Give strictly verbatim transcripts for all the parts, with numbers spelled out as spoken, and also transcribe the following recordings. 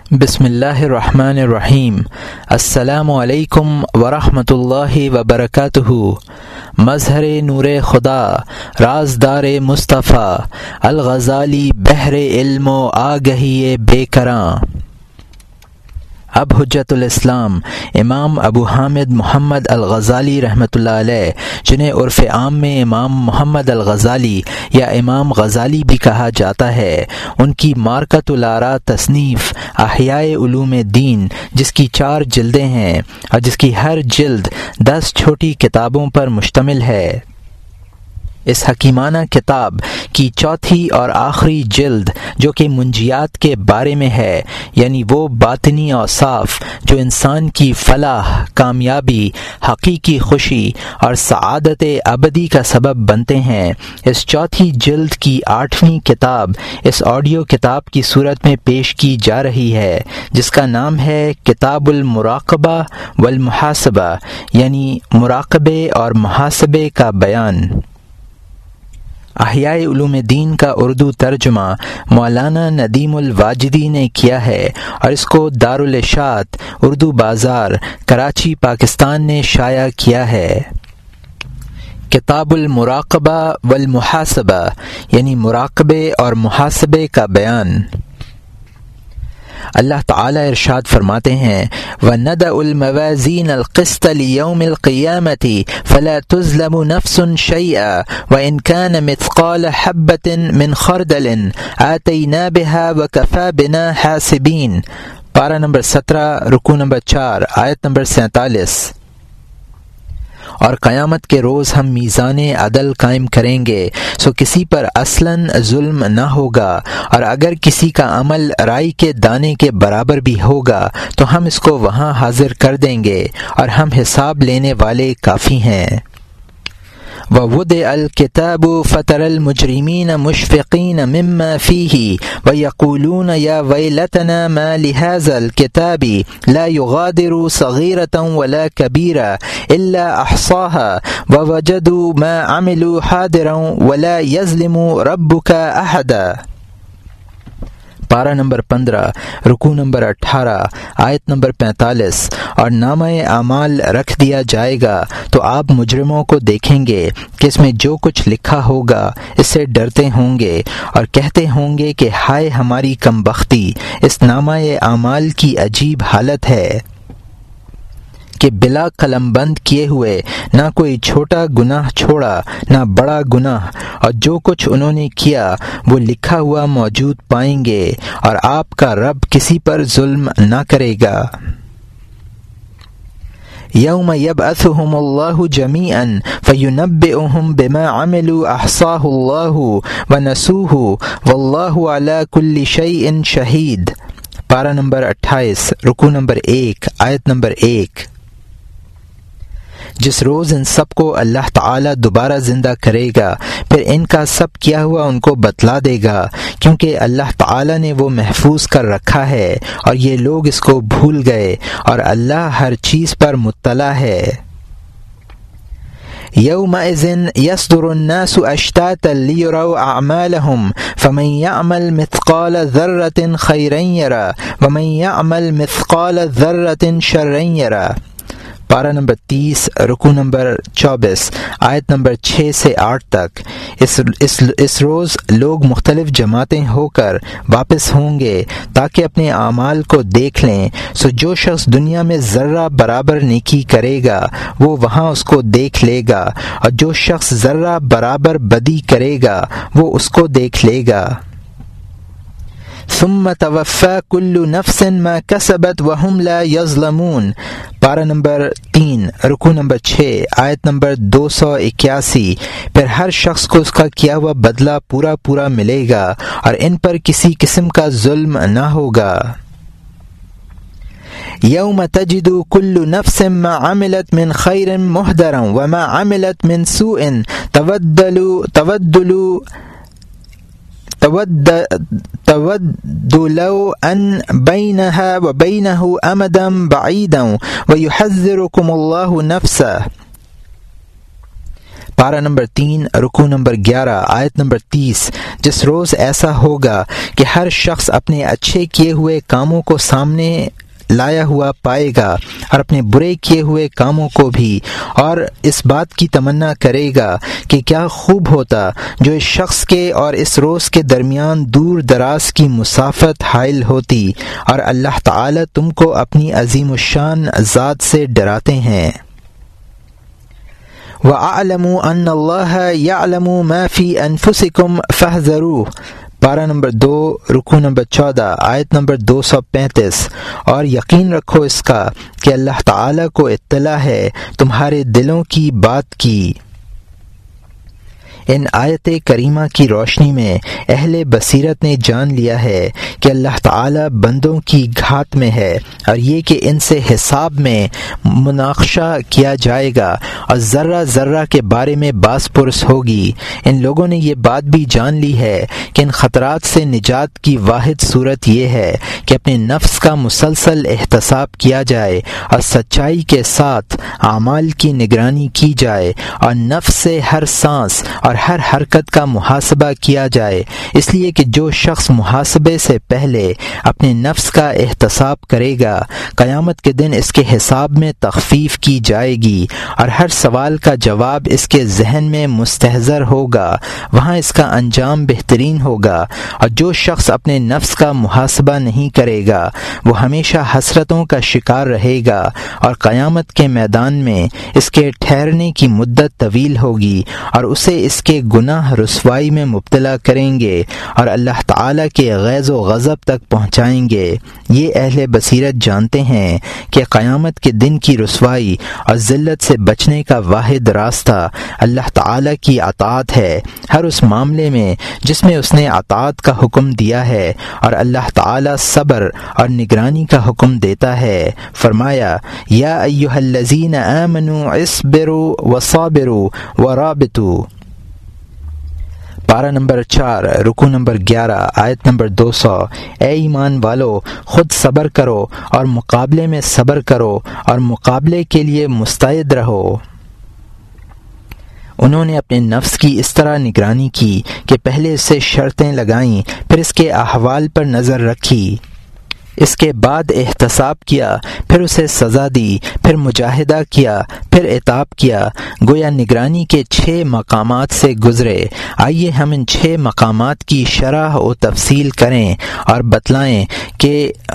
بسم اللہ الرحمن الرحیم۔ السلام علیکم ورحمۃ اللہ وبرکاتہ۔ مظہر نور خدا، رازدار مصطفیٰ، الغزالی بحر علم و آگہی بے کراں۔ اب حجت الاسلام امام ابو حامد محمد الغزالی رحمۃ اللہ علیہ، جنہیں عرف عام میں امام محمد الغزالی یا امام غزالی بھی کہا جاتا ہے، ان کی مارکۃ الآراء تصنیف احیاء علوم دین، جس کی چار جلدیں ہیں اور جس کی ہر جلد دس چھوٹی کتابوں پر مشتمل ہے، اس حکیمانہ کتاب کی چوتھی اور آخری جلد جو کہ منجیات کے بارے میں ہے، یعنی وہ باطنی اوصاف جو انسان کی فلاح، کامیابی، حقیقی خوشی اور سعادت ابدی کا سبب بنتے ہیں، اس چوتھی جلد کی آٹھویں کتاب اس آڈیو کتاب کی صورت میں پیش کی جا رہی ہے، جس کا نام ہے کتاب المراقبہ والمحاسبہ، یعنی مراقبے اور محاسبے کا بیان۔ احیاء علوم دین کا اردو ترجمہ مولانا ندیم الواجدی نے کیا ہے اور اس کو دارالاشاعت اردو بازار کراچی پاکستان نے شائع کیا ہے۔ کتاب المراقبہ والمحاسبہ، یعنی مراقبے اور محاسبے کا بیان۔ اللہ تعالی ارشاد فرماتے ہیں، وَنَدَعُ الْمَوَازِينَ الْقِسْطَ لِيَوْمِ الْقِيَامَةِ فَلَا تُظْلَمُ نَفْسٌ شَيْئًا وَإِنْ كَانَ مِثْقَالَ حَبَّةٍ مِّنْ خَرْدَلٍ آتَيْنَا بِهَا وَكَفَى بِنَا حَاسِبِينَ۔ پارہ نمبر سترہ، رکوع نمبر چار، آیت نمبر سینتالیس۔ اور قیامت کے روز ہم میزان عدل قائم کریں گے، سو کسی پر اصلاً ظلم نہ ہوگا، اور اگر کسی کا عمل رائی کے دانے کے برابر بھی ہوگا تو ہم اس کو وہاں حاضر کر دیں گے، اور ہم حساب لینے والے کافی ہیں۔ وَوُضِعَ الْكِتَابُ فَتَرَى الْمُجْرِمِينَ مُشْفِقِينَ مِمَّا فِيهِ وَيَقُولُونَ يَا وَيْلَتَنَا مَا لِهَذَا الْكِتَابِ لَا يُغَادِرُ صَغِيرَةً وَلَا كَبِيرَةً إِلَّا أَحْصَاهَا وَوَجَدُوا مَا عَمِلُوا حَاضِرًا وَلَا يَظْلِمُ رَبُّكَ أَحَدًا۔ پارہ نمبر پندرہ، رکوع نمبر اٹھارہ، آیت نمبر پینتالیس۔ اور نامہ اعمال رکھ دیا جائے گا تو آپ مجرموں کو دیکھیں گے کہ اس میں جو کچھ لکھا ہوگا اس سے ڈرتے ہوں گے اور کہتے ہوں گے کہ ہائے ہماری کم بختی، اس نامہ اعمال کی عجیب حالت ہے کہ بلا قلم بند کیے ہوئے نہ کوئی چھوٹا گناہ چھوڑا نہ بڑا گناہ، اور جو کچھ انہوں نے کیا وہ لکھا ہوا موجود پائیں گے، اور آپ کا رب کسی پر ظلم نہ کرے گا۔ یوم یبعثہم اللہ جمیعا فینبئہم بما عملوا احصاہ اللہ ونسوہ واللہ علی کل شیء شہید۔ پارہ نمبر اٹھائیس، رکوع نمبر ایک، آیت نمبر ایک۔ جس روز ان سب کو اللہ تعالی دوبارہ زندہ کرے گا، پھر ان کا سب کیا ہوا ان کو بتلا دے گا، کیونکہ اللہ تعالی نے وہ محفوظ کر رکھا ہے اور یہ لوگ اس کو بھول گئے، اور اللہ ہر چیز پر مطلع ہے۔ یومئذ یصدر الناس اشتاتا لیروا اعمالهم فمن یعمل مثقال ذرة خیرا یرہ ومن یعمل مثقال ذرة شرا یرہ۔ پارہ نمبر تیس، رکوع نمبر چوبیس، آیت نمبر چھ سے آٹھ تک۔ اس, اس, اس روز لوگ مختلف جماعتیں ہو کر واپس ہوں گے تاکہ اپنے اعمال کو دیکھ لیں، سو جو شخص دنیا میں ذرہ برابر نیکی کرے گا وہ وہاں اس کو دیکھ لے گا، اور جو شخص ذرہ برابر بدی کرے گا وہ اس کو دیکھ لے گا۔ ثم توفى كل نفس ما كسبت وهم لا يظلمون۔ پارہ نمبر تین، رکوع نمبر چھ، آیت نمبر دو سو اکیاسی۔ پھر ہر شخص کو اس کا کیا ہوا بدلہ پورا پورا ملے گا اور ان پر کسی قسم کا ظلم نہ ہوگا۔ یوم تجد كل نفس ما عملت من خیر محضرا وما عملت من سوء تودل تودل تود تود لو ان بینها وبینه امدا بعیدا ویحذرکم اللہ نفسہ۔ پارہ نمبر تین رکوع نمبر گیارہ آیت نمبر تیس، جس روز ایسا ہوگا کہ ہر شخص اپنے اچھے کیے ہوئے کاموں کو سامنے لایا ہوا پائے گا اور اپنے برے کیے ہوئے کاموں کو بھی، اور اس بات کی تمنا کرے گا کہ کیا خوب ہوتا جو اس شخص کے اور اس روز کے درمیان دور دراز کی مسافت حائل ہوتی، اور اللہ تعالی تم کو اپنی عظیم الشان ذات سے ڈراتے ہیں۔ وَاعْلَمُوا أَنَّ اللَّهَ يَعْلَمُ مَا فِي أَنفُسِكُمْ فَاحْذَرُوهُ، پارہ نمبر دو رکوع نمبر چودہ آیت نمبر دو سو پینتیس، اور یقین رکھو اس کا کہ اللہ تعالی کو اطلاع ہے تمہارے دلوں کی بات کی۔ ان آیت کریمہ کی روشنی میں اہل بصیرت نے جان لیا ہے کہ اللہ تعالی بندوں کی گھات میں ہے، اور یہ کہ ان سے حساب میں مناقشہ کیا جائے گا اور ذرہ ذرہ کے بارے میں باس پرس ہوگی۔ ان لوگوں نے یہ بات بھی جان لی ہے کہ ان خطرات سے نجات کی واحد صورت یہ ہے کہ اپنے نفس کا مسلسل احتساب کیا جائے اور سچائی کے ساتھ اعمال کی نگرانی کی جائے، اور نفس سے ہر سانس اور ہر حرکت کا محاسبہ کیا جائے، اس لیے کہ جو شخص محاسبے سے پہلے اپنے نفس کا احتساب کرے گا، قیامت کے دن اس کے حساب میں تخفیف کی جائے گی اور ہر سوال کا جواب اس کے ذہن میں مستحضر ہوگا، وہاں اس کا انجام بہترین ہوگا۔ اور جو شخص اپنے نفس کا محاسبہ نہیں کرے گا وہ ہمیشہ حسرتوں کا شکار رہے گا، اور قیامت کے میدان میں اس کے ٹھہرنے کی مدت طویل ہوگی اور اسے اس کے گناہ رسوائی میں مبتلا کریں گے اور اللہ تعالیٰ کے غیظ و غضب تک پہنچائیں گے۔ یہ اہل بصیرت جانتے ہیں کہ قیامت کے دن کی رسوائی اور ذلت سے بچنے کا واحد راستہ اللہ تعالیٰ کی اطاعت ہے، ہر اس معاملے میں جس میں اس نے اطاعت کا حکم دیا ہے، اور اللہ تعالیٰ صبر اور نگرانی کا حکم دیتا ہے۔ فرمایا یا ایھا الذین آمنوا اصبروا وصابروا ورابطوا، پارہ نمبر چار رکوع نمبر گیارہ آیت نمبر دو سو، اے ایمان والو خود صبر کرو اور مقابلے میں صبر کرو اور مقابلے کے لیے مستعد رہو۔ انہوں نے اپنے نفس کی اس طرح نگرانی کی کہ پہلے اس سے شرطیں لگائیں، پھر اس کے احوال پر نظر رکھی، اس کے بعد احتساب کیا، پھر اسے سزا دی، پھر مجاہدہ کیا، پھر عتاب کیا، گویا نگرانی کے چھ مقامات سے گزرے۔ آئیے ہم ان چھ مقامات کی شرح و تفصیل کریں اور بتلائیں کہ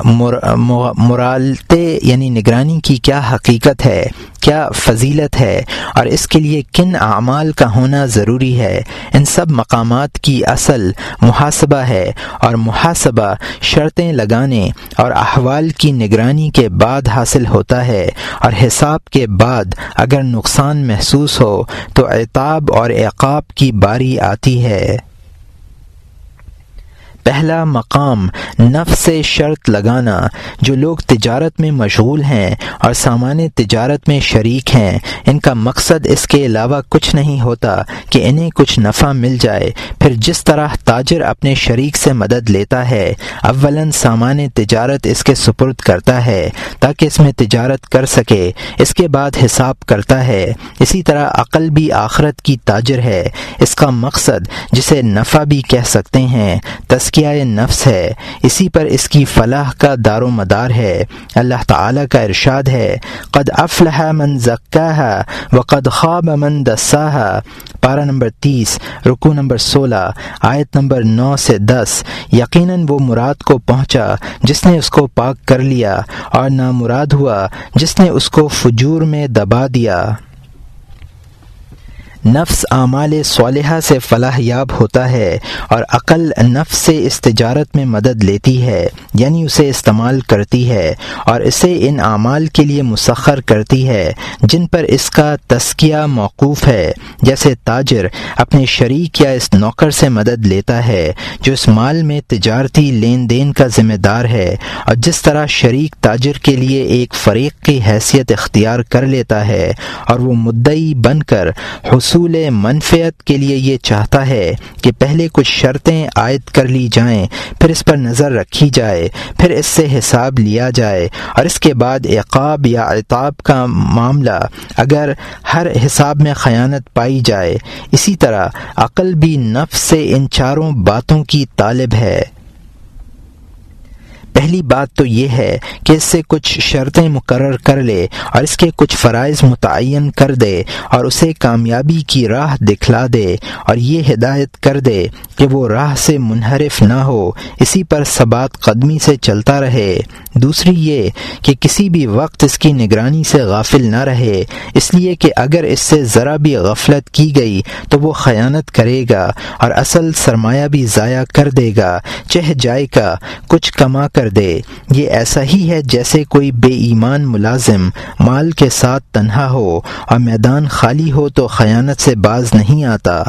مرالتے یعنی نگرانی کی کیا حقیقت ہے، کیا فضیلت ہے، اور اس کے لیے کن اعمال کا ہونا ضروری ہے۔ ان سب مقامات کی اصل محاسبہ ہے، اور محاسبہ شرطیں لگانے اور احوال کی نگرانی کے بعد حاصل ہوتا ہے، اور حساب کے بعد اگر نقصان محسوس ہو تو عتاب اور عقاب کی باری آتی ہے۔ پہلا مقام نفس سے شرط لگانا۔ جو لوگ تجارت میں مشغول ہیں اور سامان تجارت میں شریک ہیں، ان کا مقصد اس کے علاوہ کچھ نہیں ہوتا کہ انہیں کچھ نفع مل جائے۔ پھر جس طرح تاجر اپنے شریک سے مدد لیتا ہے، اولاً سامان تجارت اس کے سپرد کرتا ہے تاکہ اس میں تجارت کر سکے، اس کے بعد حساب کرتا ہے، اسی طرح عقل بھی آخرت کی تاجر ہے۔ اس کا مقصد، جسے نفع بھی کہہ سکتے ہیں، تذکیہ نفس ہے، اسی پر اس کی فلاح کا دار و مدار ہے۔ اللہ تعالیٰ کا ارشاد ہے قد افلح من زکاہا وقد خاب من دساہا، پارہ نمبر تیس رکوع نمبر سولہ آیت نمبر نو سے دس، یقیناً وہ مراد کو پہنچا جس نے اس کو پاک کر لیا، اور نامراد ہوا جس نے اس کو فجور میں دبا دیا۔ نفس اعمال صالحہ سے فلاح یاب ہوتا ہے، اور عقل نفس سے اس تجارت میں مدد لیتی ہے، یعنی اسے استعمال کرتی ہے اور اسے ان اعمال کے لیے مسخر کرتی ہے جن پر اس کا تزکیہ موقوف ہے، جیسے تاجر اپنے شریک یا اس نوکر سے مدد لیتا ہے جو اس مال میں تجارتی لین دین کا ذمہ دار ہے، اور جس طرح شریک تاجر کے لیے ایک فریق کی حیثیت اختیار کر لیتا ہے اور وہ مدعی بن کر حصول حصول منفعت کے لیے یہ چاہتا ہے کہ پہلے کچھ شرطیں عائد کر لی جائیں، پھر اس پر نظر رکھی جائے، پھر اس سے حساب لیا جائے، اور اس کے بعد عقاب یا عتاب کا معاملہ اگر ہر حساب میں خیانت پائی جائے۔ اسی طرح عقل بھی نفس سے ان چاروں باتوں کی طالب ہے۔ پہلی بات تو یہ ہے کہ اس سے کچھ شرطیں مقرر کر لے اور اس کے کچھ فرائض متعین کر دے اور اسے کامیابی کی راہ دکھلا دے اور یہ ہدایت کر دے کہ وہ راہ سے منحرف نہ ہو، اسی پر ثبات قدمی سے چلتا رہے۔ دوسری یہ کہ کسی بھی وقت اس کی نگرانی سے غافل نہ رہے، اس لیے کہ اگر اس سے ذرا بھی غفلت کی گئی تو وہ خیانت کرے گا اور اصل سرمایہ بھی ضائع کر دے گا، چہ جائے گا کچھ کما کر دے۔ یہ ایسا ہی ہے جیسے کوئی بے ایمان ملازم مال کے ساتھ تنہا ہو اور میدان خالی ہو تو خیانت سے باز نہیں آتا۔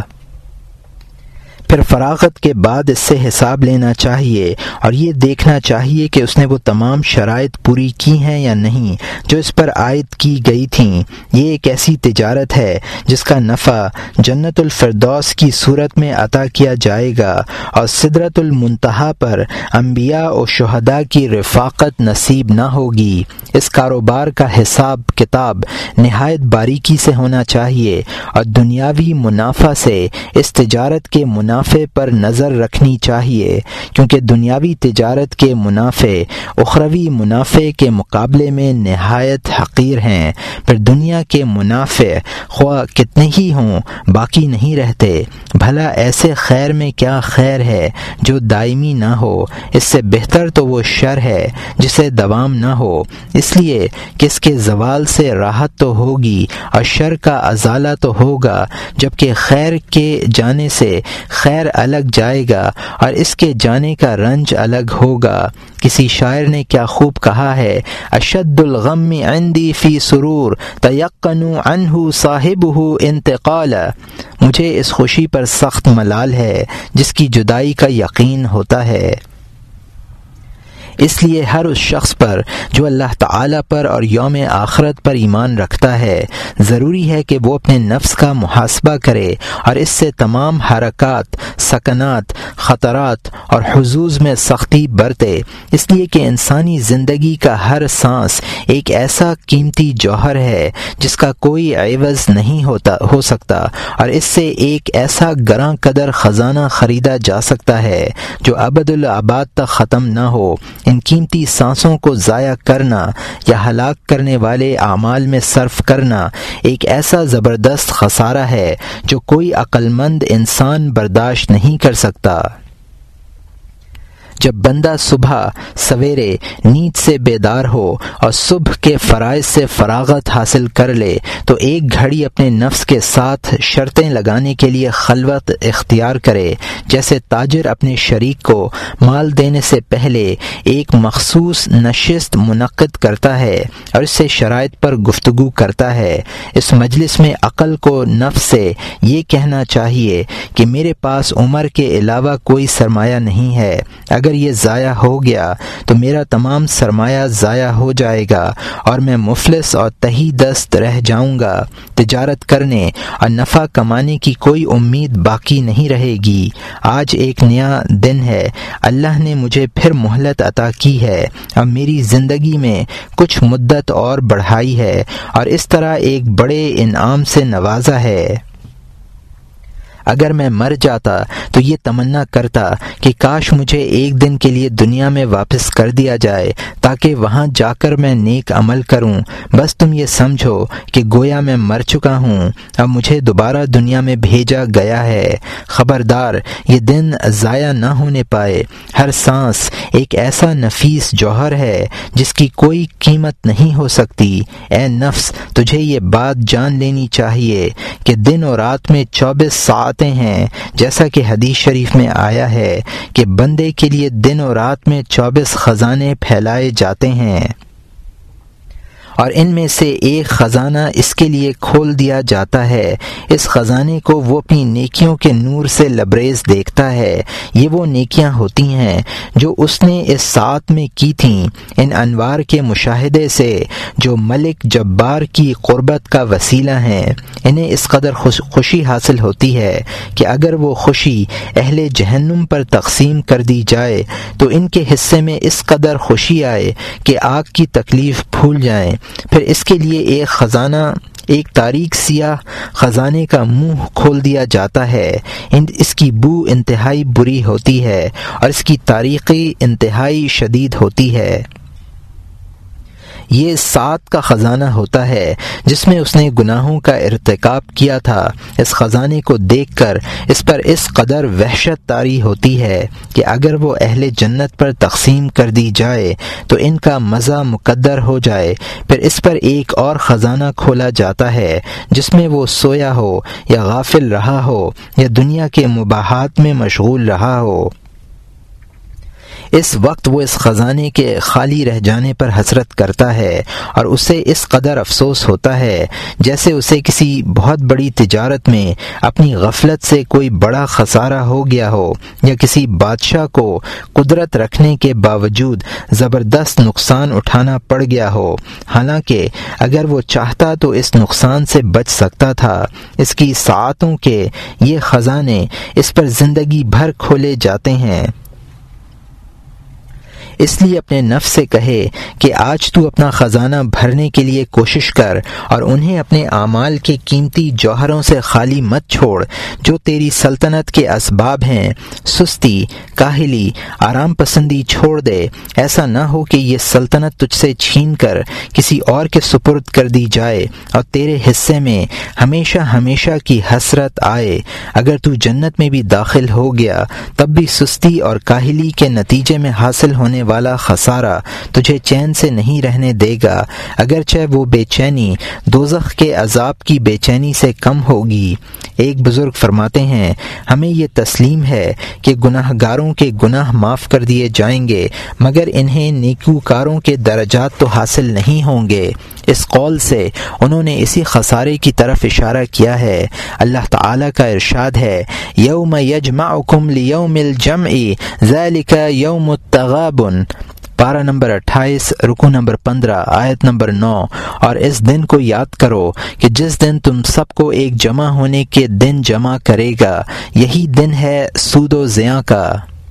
پھر فراغت کے بعد اس سے حساب لینا چاہیے اور یہ دیکھنا چاہیے کہ اس نے وہ تمام شرائط پوری کی ہیں یا نہیں جو اس پر عائد کی گئی تھیں۔ یہ ایک ایسی تجارت ہے جس کا نفع جنت الفردوس کی صورت میں عطا کیا جائے گا اور سدرۃ المنتہا پر انبیاء و شہداء کی رفاقت نصیب نہ ہوگی۔ اس کاروبار کا حساب کتاب نہایت باریکی سے ہونا چاہیے اور دنیاوی منافع سے اس تجارت کے منافع پر نظر رکھنی چاہیے، کیونکہ دنیاوی تجارت کے منافع اخروی منافع کے مقابلے میں نہایت حقیر ہیں۔ پھر دنیا کے منافع خواہ کتنے ہی ہوں باقی نہیں رہتے۔ بھلا ایسے خیر میں کیا خیر ہے جو دائمی نہ ہو؟ اس سے بہتر تو وہ شر ہے جسے دوام نہ ہو، اس لیے کہ اس کے زوال سے راحت تو ہوگی اور شر کا ازالہ تو ہوگا، جبکہ خیر کے جانے سے خیر الگ جائے گا اور اس کے جانے کا رنج الگ ہوگا۔ کسی شاعر نے کیا خوب کہا ہے، اشد الغم عندی فی سرور تیقن عنہ صاحبہ انتقالا، مجھے اس خوشی پر سخت ملال ہے جس کی جدائی کا یقین ہوتا ہے۔ اس لیے ہر اس شخص پر جو اللہ تعالی پر اور یوم آخرت پر ایمان رکھتا ہے ضروری ہے کہ وہ اپنے نفس کا محاسبہ کرے اور اس سے تمام حرکات، سکنات، خطرات اور حظوظ میں سختی برتے، اس لیے کہ انسانی زندگی کا ہر سانس ایک ایسا قیمتی جوہر ہے جس کا کوئی عوض نہیں ہوتا ہو سکتا اور اس سے ایک ایسا گراں قدر خزانہ خریدا جا سکتا ہے جو ابد الآباد تک ختم نہ ہو۔ ان قیمتی سانسوں کو ضائع کرنا یا ہلاک کرنے والے اعمال میں صرف کرنا ایک ایسا زبردست خسارہ ہے جو کوئی عقل مند انسان برداشت نہیں کر سکتا۔ جب بندہ صبح سویرے نیند سے بیدار ہو اور صبح کے فرائض سے فراغت حاصل کر لے تو ایک گھڑی اپنے نفس کے ساتھ شرطیں لگانے کے لیے خلوت اختیار کرے، جیسے تاجر اپنے شریک کو مال دینے سے پہلے ایک مخصوص نشست منعقد کرتا ہے اور اس سے شرائط پر گفتگو کرتا ہے۔ اس مجلس میں عقل کو نفس سے یہ کہنا چاہیے کہ میرے پاس عمر کے علاوہ کوئی سرمایہ نہیں ہے، اگر یہ ضائع ہو گیا تو میرا تمام سرمایہ ضائع ہو جائے گا اور میں مفلس اور تہی دست رہ جاؤں گا۔ تجارت کرنے اور نفع کمانے کی کوئی امید باقی نہیں رہے گی۔ آج ایک نیا دن ہے، اللہ نے مجھے پھر مہلت عطا کی ہے اور میری زندگی میں کچھ مدت اور بڑھائی ہے اور اس طرح ایک بڑے انعام سے نوازا ہے۔ اگر میں مر جاتا تو یہ تمنا کرتا کہ کاش مجھے ایک دن کے لیے دنیا میں واپس کر دیا جائے تاکہ وہاں جا کر میں نیک عمل کروں۔ بس تم یہ سمجھو کہ گویا میں مر چکا ہوں، اب مجھے دوبارہ دنیا میں بھیجا گیا ہے۔ خبردار یہ دن ضائع نہ ہونے پائے۔ ہر سانس ایک ایسا نفیس جوہر ہے جس کی کوئی قیمت نہیں ہو سکتی۔ اے نفس، تجھے یہ بات جان لینی چاہیے کہ دن اور رات میں چوبیس ساعت ہیں، جیسا کہ حدیث شریف میں آیا ہے کہ بندے کے لیے دن اور رات میں چوبیس خزانے پھیلائے جاتے ہیں اور ان میں سے ایک خزانہ اس کے لیے کھول دیا جاتا ہے، اس خزانے کو وہ اپنی نیکیوں کے نور سے لبریز دیکھتا ہے۔ یہ وہ نیکیاں ہوتی ہیں جو اس نے اس ساعت میں کی تھیں، ان انوار کے مشاہدے سے جو ملک جبار کی قربت کا وسیلہ ہیں۔ انہیں اس قدر خوش خوشی حاصل ہوتی ہے کہ اگر وہ خوشی اہل جہنم پر تقسیم کر دی جائے تو ان کے حصے میں اس قدر خوشی آئے کہ آگ کی تکلیف بھول جائیں۔ پھر اس کے لیے ایک خزانہ ایک تاریک سیاہ خزانے کا منہ کھول دیا جاتا ہے، اس کی بو انتہائی بری ہوتی ہے اور اس کی تاریکی انتہائی شدید ہوتی ہے۔ یہ سات کا خزانہ ہوتا ہے جس میں اس نے گناہوں کا ارتکاب کیا تھا۔ اس خزانے کو دیکھ کر اس پر اس قدر وحشت طاری ہوتی ہے کہ اگر وہ اہل جنت پر تقسیم کر دی جائے تو ان کا مزہ مقدر ہو جائے۔ پھر اس پر ایک اور خزانہ کھولا جاتا ہے جس میں وہ سویا ہو یا غافل رہا ہو یا دنیا کے مباحات میں مشغول رہا ہو۔ اس وقت وہ اس خزانے کے خالی رہ جانے پر حسرت کرتا ہے اور اسے اس قدر افسوس ہوتا ہے جیسے اسے کسی بہت بڑی تجارت میں اپنی غفلت سے کوئی بڑا خسارہ ہو گیا ہو، یا کسی بادشاہ کو قدرت رکھنے کے باوجود زبردست نقصان اٹھانا پڑ گیا ہو، حالانکہ اگر وہ چاہتا تو اس نقصان سے بچ سکتا تھا۔ اس کی ساعتوں کے یہ خزانے اس پر زندگی بھر کھولے جاتے ہیں۔ اس لیے اپنے نفس سے کہے کہ آج تو اپنا خزانہ بھرنے کے لیے کوشش کر اور انہیں اپنے اعمال کے قیمتی جوہروں سے خالی مت چھوڑ جو تیری سلطنت کے اسباب ہیں۔ سستی، کاہلی، آرام پسندی چھوڑ دے، ایسا نہ ہو کہ یہ سلطنت تجھ سے چھین کر کسی اور کے سپرد کر دی جائے اور تیرے حصے میں ہمیشہ ہمیشہ کی حسرت آئے۔ اگر تو جنت میں بھی داخل ہو گیا تب بھی سستی اور کاہلی کے نتیجے میں حاصل ہونے والا خسارہ تجھے چین سے نہیں رہنے دے گا، اگرچہ وہ بے چینی دوزخ کے عذاب کی بے چینی سے کم ہوگی۔ ایک بزرگ فرماتے ہیں، ہمیں یہ تسلیم ہے کہ گناہ گاروں کے گناہ معاف کر دیے جائیں گے مگر انہیں نیکوکاروں کے درجات تو حاصل نہیں ہوں گے۔ اس قول سے انہوں نے اسی خسارے کی طرف اشارہ کیا ہے۔ اللہ تعالیٰ کا ارشاد ہے، یوم یجمعکم لیوم الجمع ذالک یوم التغابن، پارہ نمبر اٹھائیس، رکو نمبر پندرہ، آیت نمبر نو۔ اور اس دن کو یاد کرو کہ جس دن تم سب کو ایک جمع ہونے کے دن جمع کرے گا، یہی دن ہے سود و زیاں کا۔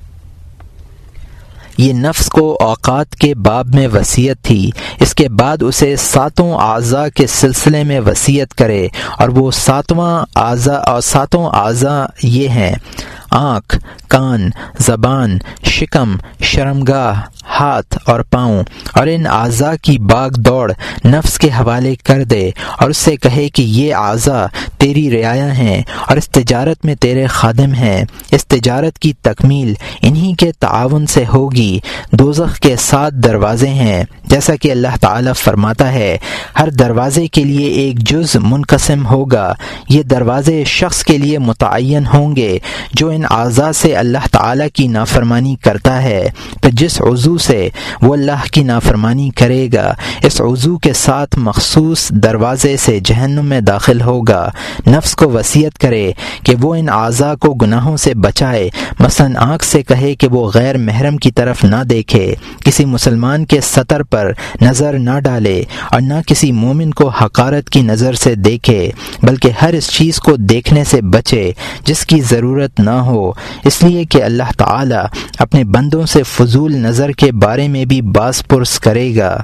یہ نفس کو اوقات کے باب میں وصیت تھی، اس کے بعد اسے ساتوں اعضاء کے سلسلے میں وصیت کرے، اور وہ ساتواں اعضاء اور ساتوں اعضاء یہ ہیں: آنکھ، کان، زبان، شکم، شرمگاہ، ہاتھ اور پاؤں، اور ان اعضاء کی باغ دوڑ نفس کے حوالے کر دے اور اس سے کہے کہ یہ اعضاء تیری رعایا ہیں اور اس تجارت میں تیرے خادم ہیں۔ اس تجارت کی تکمیل انہی کے تعاون سے ہوگی۔ دوزخ کے سات دروازے ہیں، جیسا کہ اللہ تعالیٰ فرماتا ہے، ہر دروازے کے لیے ایک جز منقسم ہوگا۔ یہ دروازے شخص کے لیے متعین ہوں گے جو ان اعضاء سے اللہ تعالیٰ کی نافرمانی کرتا ہے، پھر جس عضو سے وہ اللہ کی نافرمانی کرے گا اس عضو کے ساتھ مخصوص دروازے سے جہنم میں داخل ہوگا۔ نفس کو وصیت کرے کہ وہ ان اعضاء کو گناہوں سے بچائے، مثلا آنکھ سے کہے کہ وہ غیر محرم کی طرف نہ دیکھے، کسی مسلمان کے سطر پر نظر نہ ڈالے اور نہ کسی مومن کو حقارت کی نظر سے دیکھے، بلکہ ہر اس چیز کو دیکھنے سے بچے جس کی ضرورت نہ ہو، اس لیے کہ اللہ تعالیٰ اپنے بندوں سے فضول نظر کے بارے میں بھی باز پرس کرے گا،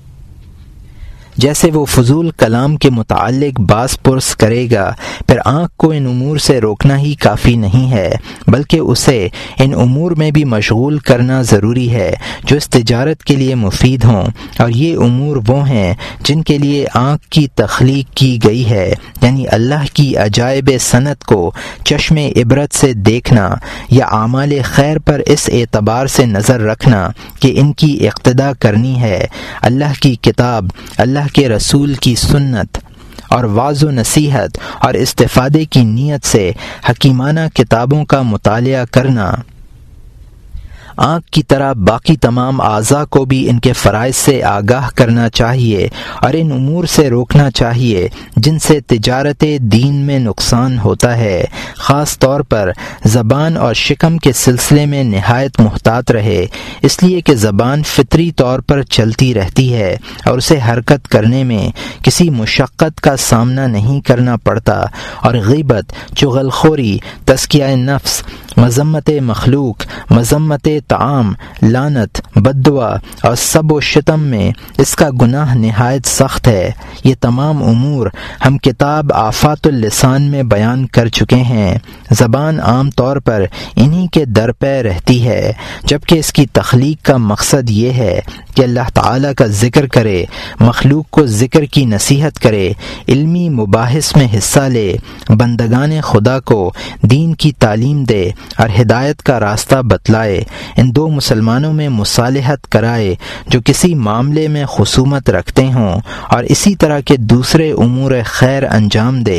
جیسے وہ فضول کلام کے متعلق باز پرس کرے گا۔ پھر آنکھ کو ان امور سے روکنا ہی کافی نہیں ہے، بلکہ اسے ان امور میں بھی مشغول کرنا ضروری ہے جو اس تجارت کے لیے مفید ہوں، اور یہ امور وہ ہیں جن کے لیے آنکھ کی تخلیق کی گئی ہے، یعنی اللہ کی عجائب صنعت کو چشم عبرت سے دیکھنا یا اعمال خیر پر اس اعتبار سے نظر رکھنا کہ ان کی اقتداء کرنی ہے۔ اللہ کی کتاب، اللہ کے رسول کی سنت اور واعظ و نصیحت اور استفادے کی نیت سے حکیمانہ کتابوں کا مطالعہ کرنا۔ آنکھ کی طرح باقی تمام اعضاء کو بھی ان کے فرائض سے آگاہ کرنا چاہیے اور ان امور سے روکنا چاہیے جن سے تجارت دین میں نقصان ہوتا ہے۔ خاص طور پر زبان اور شکم کے سلسلے میں نہایت محتاط رہے، اس لیے کہ زبان فطری طور پر چلتی رہتی ہے اور اسے حرکت کرنے میں کسی مشقت کا سامنا نہیں کرنا پڑتا، اور غیبت، چغل خوری، تزکیہ نفس، مذمت مخلوق، مذمت طعام، لعنت، بد دعا اور سب و شتم میں اس کا گناہ نہایت سخت ہے۔ یہ تمام امور ہم کتاب آفات اللسان میں بیان کر چکے ہیں۔ زبان عام طور پر انہی کے در پہ رہتی ہے، جبکہ اس کی تخلیق کا مقصد یہ ہے کہ اللہ تعالیٰ کا ذکر کرے، مخلوق کو ذکر کی نصیحت کرے، علمی مباحث میں حصہ لے، بندگان خدا کو دین کی تعلیم دے اور ہدایت کا راستہ بتلائے، ان دو مسلمانوں میں مصالحت کرائے جو کسی معاملے میں خصومت رکھتے ہوں، اور اسی طرح کے دوسرے امور خیر انجام دے۔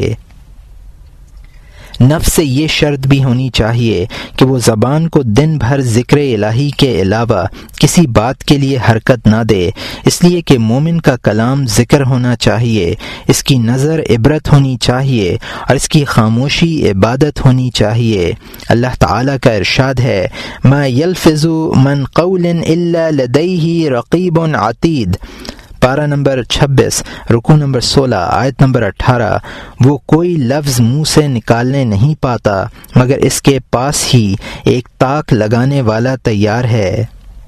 نفس سے یہ شرط بھی ہونی چاہیے کہ وہ زبان کو دن بھر ذکر الہی کے علاوہ کسی بات کے لیے حرکت نہ دے، اس لیے کہ مومن کا کلام ذکر ہونا چاہیے، اس کی نظر عبرت ہونی چاہیے اور اس کی خاموشی عبادت ہونی چاہیے۔ اللہ تعالیٰ کا ارشاد ہے، ما یلفظ من قول الا لدیہ رقیب عتید، پارہ نمبر چھبیس، رکوع نمبر سولہ، آیت نمبر اٹھارہ۔ وہ کوئی لفظ منہ سے نکالنے نہیں پاتا مگر اس کے پاس ہی ایک تاک لگانے والا تیار ہے۔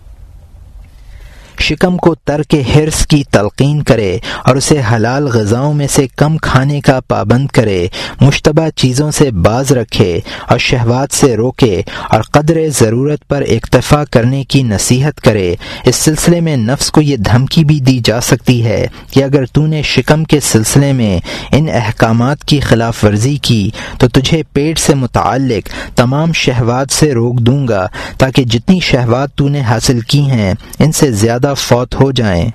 شکم کو ترک حرص کی تلقین کرے اور اسے حلال غذاؤں میں سے کم کھانے کا پابند کرے، مشتبہ چیزوں سے باز رکھے اور شہوات سے روکے اور قدر ضرورت پر اکتفا کرنے کی نصیحت کرے۔ اس سلسلے میں نفس کو یہ دھمکی بھی دی جا سکتی ہے کہ اگر تو نے شکم کے سلسلے میں ان احکامات کی خلاف ورزی کی تو تجھے پیٹ سے متعلق تمام شہوات سے روک دوں گا، تاکہ جتنی شہوات تو نے حاصل کی ہیں ان سے زیادہ فوت ہو جائیں۔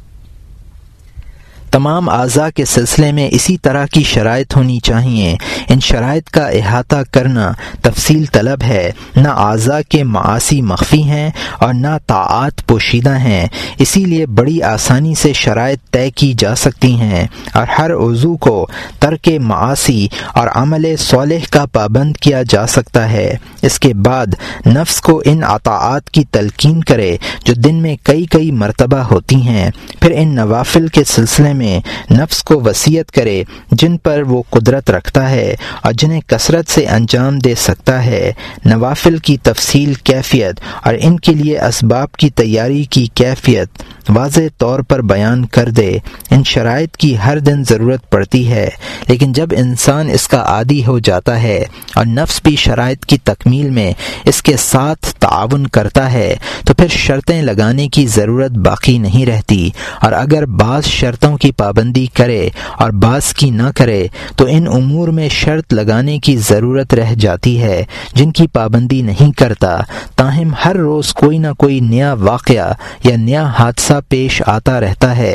تمام اعضاء کے سلسلے میں اسی طرح کی شرائط ہونی چاہیے۔ ان شرائط کا احاطہ کرنا تفصیل طلب ہے۔ نہ اعضاء کے معاصی مخفی ہیں اور نہ طاعات پوشیدہ ہیں، اسی لیے بڑی آسانی سے شرائط طے کی جا سکتی ہیں اور ہر عضو کو ترک معاصی اور عمل صالح کا پابند کیا جا سکتا ہے۔ اس کے بعد نفس کو ان اطاعات کی تلقین کرے جو دن میں کئی کئی مرتبہ ہوتی ہیں، پھر ان نوافل کے سلسلے میں نفس کو وصیت کرے جن پر وہ قدرت رکھتا ہے اور جنہیں کثرت سے انجام دے سکتا ہے۔ نوافل کی تفصیل، کیفیت اور ان کے لیے اسباب کی تیاری کی کیفیت واضح طور پر بیان کر دے۔ ان شرائط کی ہر دن ضرورت پڑتی ہے، لیکن جب انسان اس کا عادی ہو جاتا ہے اور نفس بھی شرائط کی تکمیل میں اس کے ساتھ تعاون کرتا ہے تو پھر شرطیں لگانے کی ضرورت باقی نہیں رہتی، اور اگر بعض شرطوں کی پابندی کرے اور بعض کی نہ کرے تو ان امور میں شرط لگانے کی ضرورت رہ جاتی ہے جن کی پابندی نہیں کرتا۔ تاہم ہر روز کوئی نہ کوئی نیا واقعہ یا نیا حادثہ پیش آتا رہتا ہے۔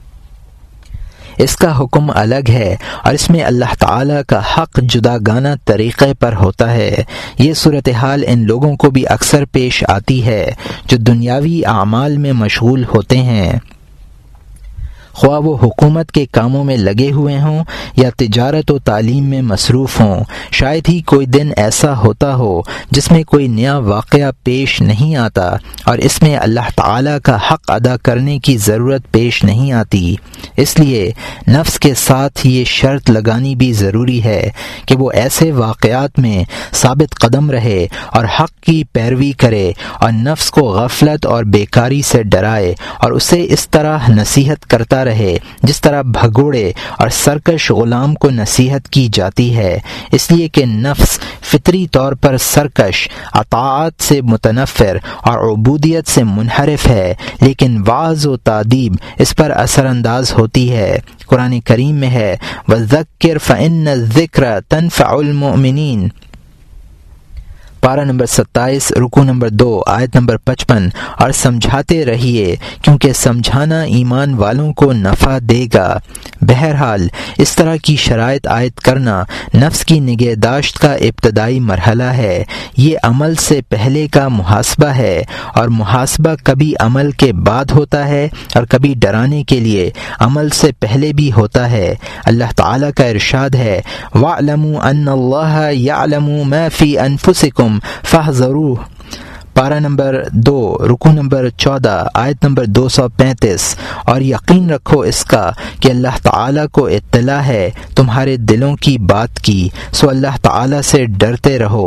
اس کا حکم الگ ہے اور اس میں اللہ تعالیٰ کا حق جداگانہ طریقے پر ہوتا ہے۔ یہ صورتحال ان لوگوں کو بھی اکثر پیش آتی ہے جو دنیاوی اعمال میں مشغول ہوتے ہیں، خواہ وہ حکومت کے کاموں میں لگے ہوئے ہوں یا تجارت و تعلیم میں مصروف ہوں۔ شاید ہی کوئی دن ایسا ہوتا ہو جس میں کوئی نیا واقعہ پیش نہیں آتا اور اس میں اللہ تعالیٰ کا حق ادا کرنے کی ضرورت پیش نہیں آتی۔ اس لیے نفس کے ساتھ یہ شرط لگانی بھی ضروری ہے کہ وہ ایسے واقعات میں ثابت قدم رہے اور حق کی پیروی کرے اور نفس کو غفلت اور بیکاری سے ڈرائے اور اسے اس طرح نصیحت کرتا رہے جس طرح بھگوڑے اور سرکش غلام کو نصیحت کی جاتی ہے، اس لیے کہ نفس فطری طور پر سرکش، اطاعت سے متنفر اور عبودیت سے منحرف ہے، لیکن وعظ و تادیب اس پر اثر انداز ہوتی ہے۔ قرآن کریم میں ہے وَذَكِّرْ فَإِنَّ الذِّكْرَ تَنفَعُ الْمُؤْمِنِينَ، پارہ نمبر ستائیس، رکوع نمبر دو، آیت نمبر پچپن، اور سمجھاتے رہیے کیونکہ سمجھانا ایمان والوں کو نفع دے گا۔ بہرحال اس طرح کی شرائط عائد کرنا نفس کی نگہداشت کا ابتدائی مرحلہ ہے۔ یہ عمل سے پہلے کا محاسبہ ہے، اور محاسبہ کبھی عمل کے بعد ہوتا ہے اور کبھی ڈرانے کے لیے عمل سے پہلے بھی ہوتا ہے۔ اللہ تعالیٰ کا ارشاد ہے وَاعْلَمُوا أَنَّ اللَّهَ يَعْلَمُ مَا فِي أَنفُسِكُمْ فَاحْذَرُوهُ، پارہ نمبر دو رکوع نمبر چودہ آیت نمبر دو سو پینتیس۔ اور یقین رکھو اس کا کہ اللہ تعالیٰ کو اطلاع ہے تمہارے دلوں کی بات کی، سو اللہ تعالیٰ سے ڈرتے رہو۔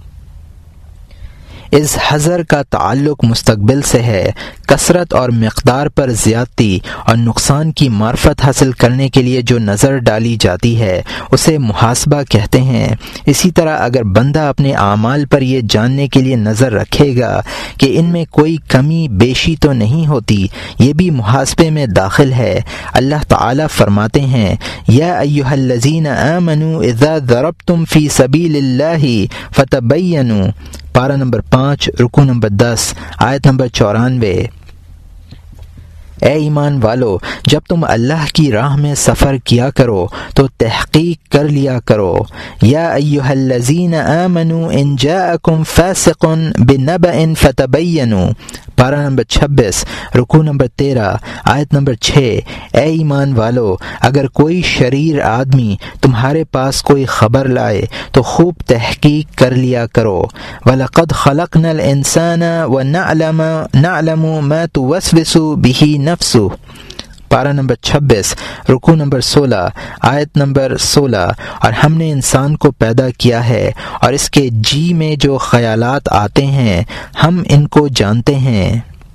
اس حذر کا تعلق مستقبل سے ہے۔ کثرت اور مقدار پر زیادتی اور نقصان کی معرفت حاصل کرنے کے لیے جو نظر ڈالی جاتی ہے اسے محاسبہ کہتے ہیں۔ اسی طرح اگر بندہ اپنے اعمال پر یہ جاننے کے لیے نظر رکھے گا کہ ان میں کوئی کمی بیشی تو نہیں ہوتی، یہ بھی محاسبے میں داخل ہے۔ اللہ تعالیٰ فرماتے ہیں یا ایھا الذین آمنوا اذا ضربتم فی سبیل اللہ فتبینوا، پارہ نمبر پانچ رکوع نمبر دس آیت نمبر چورانوے۔ اے ایمان والو، جب تم اللہ کی راہ میں سفر کیا کرو تو تحقیق کر لیا کرو۔ یا ایھا الذین آمنوا ان جاءکم فاسق بنبأ فتبینوا، پارہ نمبر چھبیس رکوع نمبر تیرہ آیت نمبر چھ۔ اے ایمان والو، اگر کوئی شریر آدمی تمہارے پاس کوئی خبر لائے تو خوب تحقیق کر لیا کرو۔ وَلَقَدْ خَلَقْنَا الْإِنسَانَ وَنَعْلَمُ نَعْلَمُ مَا تُوَسْوِسُ بِهِ نَفْسُهُ، پارہ نمبر چھبیس رکوع نمبر سولہ آیت نمبر سولہ۔ اور ہم نے انسان کو پیدا کیا ہے اور اس کے جی میں جو خیالات آتے ہیں ہم ان کو جانتے ہیں۔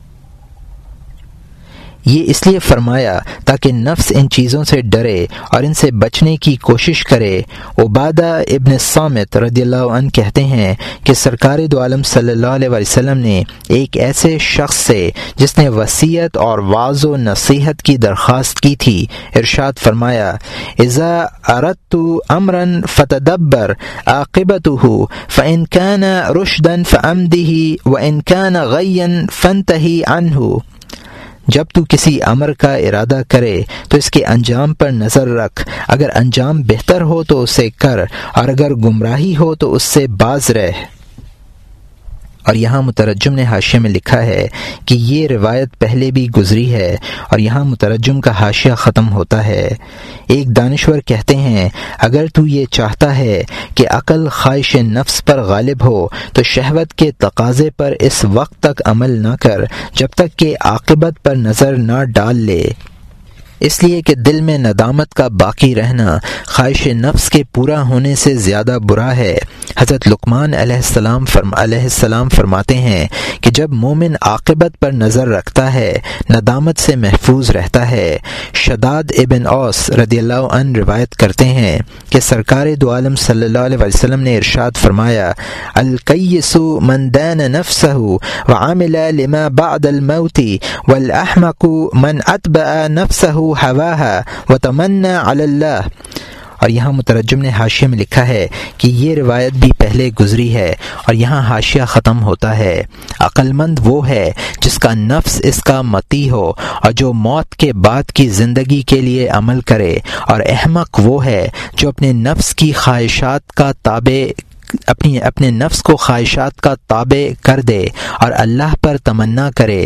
یہ اس لیے فرمایا تاکہ نفس ان چیزوں سے ڈرے اور ان سے بچنے کی کوشش کرے۔ عبادہ ابن الصامت رضی اللہ عنہ کہتے ہیں کہ سرکار دو عالم صلی اللہ علیہ وسلم نے ایک ایسے شخص سے جس نے وصیت اور وعظ و نصیحت کی درخواست کی تھی ارشاد فرمایا اذا اردت امرا فتدبر عاقبته فان كان رشدا فامده وان كان غیا فانتهي عنه، جب تو کسی امر کا ارادہ کرے تو اس کے انجام پر نظر رکھ، اگر انجام بہتر ہو تو اسے کر اور اگر گمراہی ہو تو اس سے باز رہ۔ اور یہاں مترجم نے حاشیے میں لکھا ہے کہ یہ روایت پہلے بھی گزری ہے، اور یہاں مترجم کا حاشیہ ختم ہوتا ہے۔ ایک دانشور کہتے ہیں اگر تو یہ چاہتا ہے کہ عقل خواہش نفس پر غالب ہو تو شہوت کے تقاضے پر اس وقت تک عمل نہ کر جب تک کہ عاقبت پر نظر نہ ڈال لے، اس لیے کہ دل میں ندامت کا باقی رہنا خواہش نفس کے پورا ہونے سے زیادہ برا ہے۔ حضرت لقمان علیہ السلام فرم علیہ السلام فرماتے ہیں کہ جب مومن عاقبت پر نظر رکھتا ہے ندامت سے محفوظ رہتا ہے۔ شداد ابن اوس رضی اللہ عنہ روایت کرتے ہیں کہ سرکار دو عالم صلی اللہ علیہ وسلم نے ارشاد فرمایا الکیس من دان نفسہ وعمل لما بعد الموت والاحمق من اتبع نفسہ ہواها وتمنى على اللہ۔ اور یہاں مترجم نے حاشیے میں لکھا ہے کہ یہ روایت بھی پہلے گزری ہے، اور یہاں حاشیہ ختم ہوتا ہے۔ عقل مند وہ ہے جس کا نفس اس کا مطیع ہو اور جو موت کے بعد کی زندگی کے لیے عمل کرے، اور احمق وہ ہے جو اپنے نفس کی خواہشات کا تابع اپنی اپنے نفس کو خواہشات کا تابع کر دے اور اللہ پر تمنا کرے۔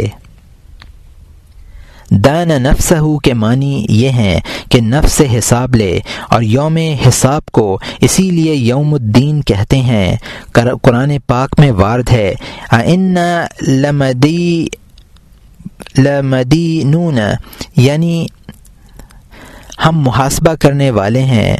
دان نفسہ کے معنی یہ ہیں کہ نفس سے حساب لے، اور یوم حساب کو اسی لیے یوم الدین کہتے ہیں۔ قرآن پاک میں وارد ہے اَإِنَّا لَمَدِي لَمَدِينُونَ، یعنی ہم محاسبہ کرنے والے ہیں۔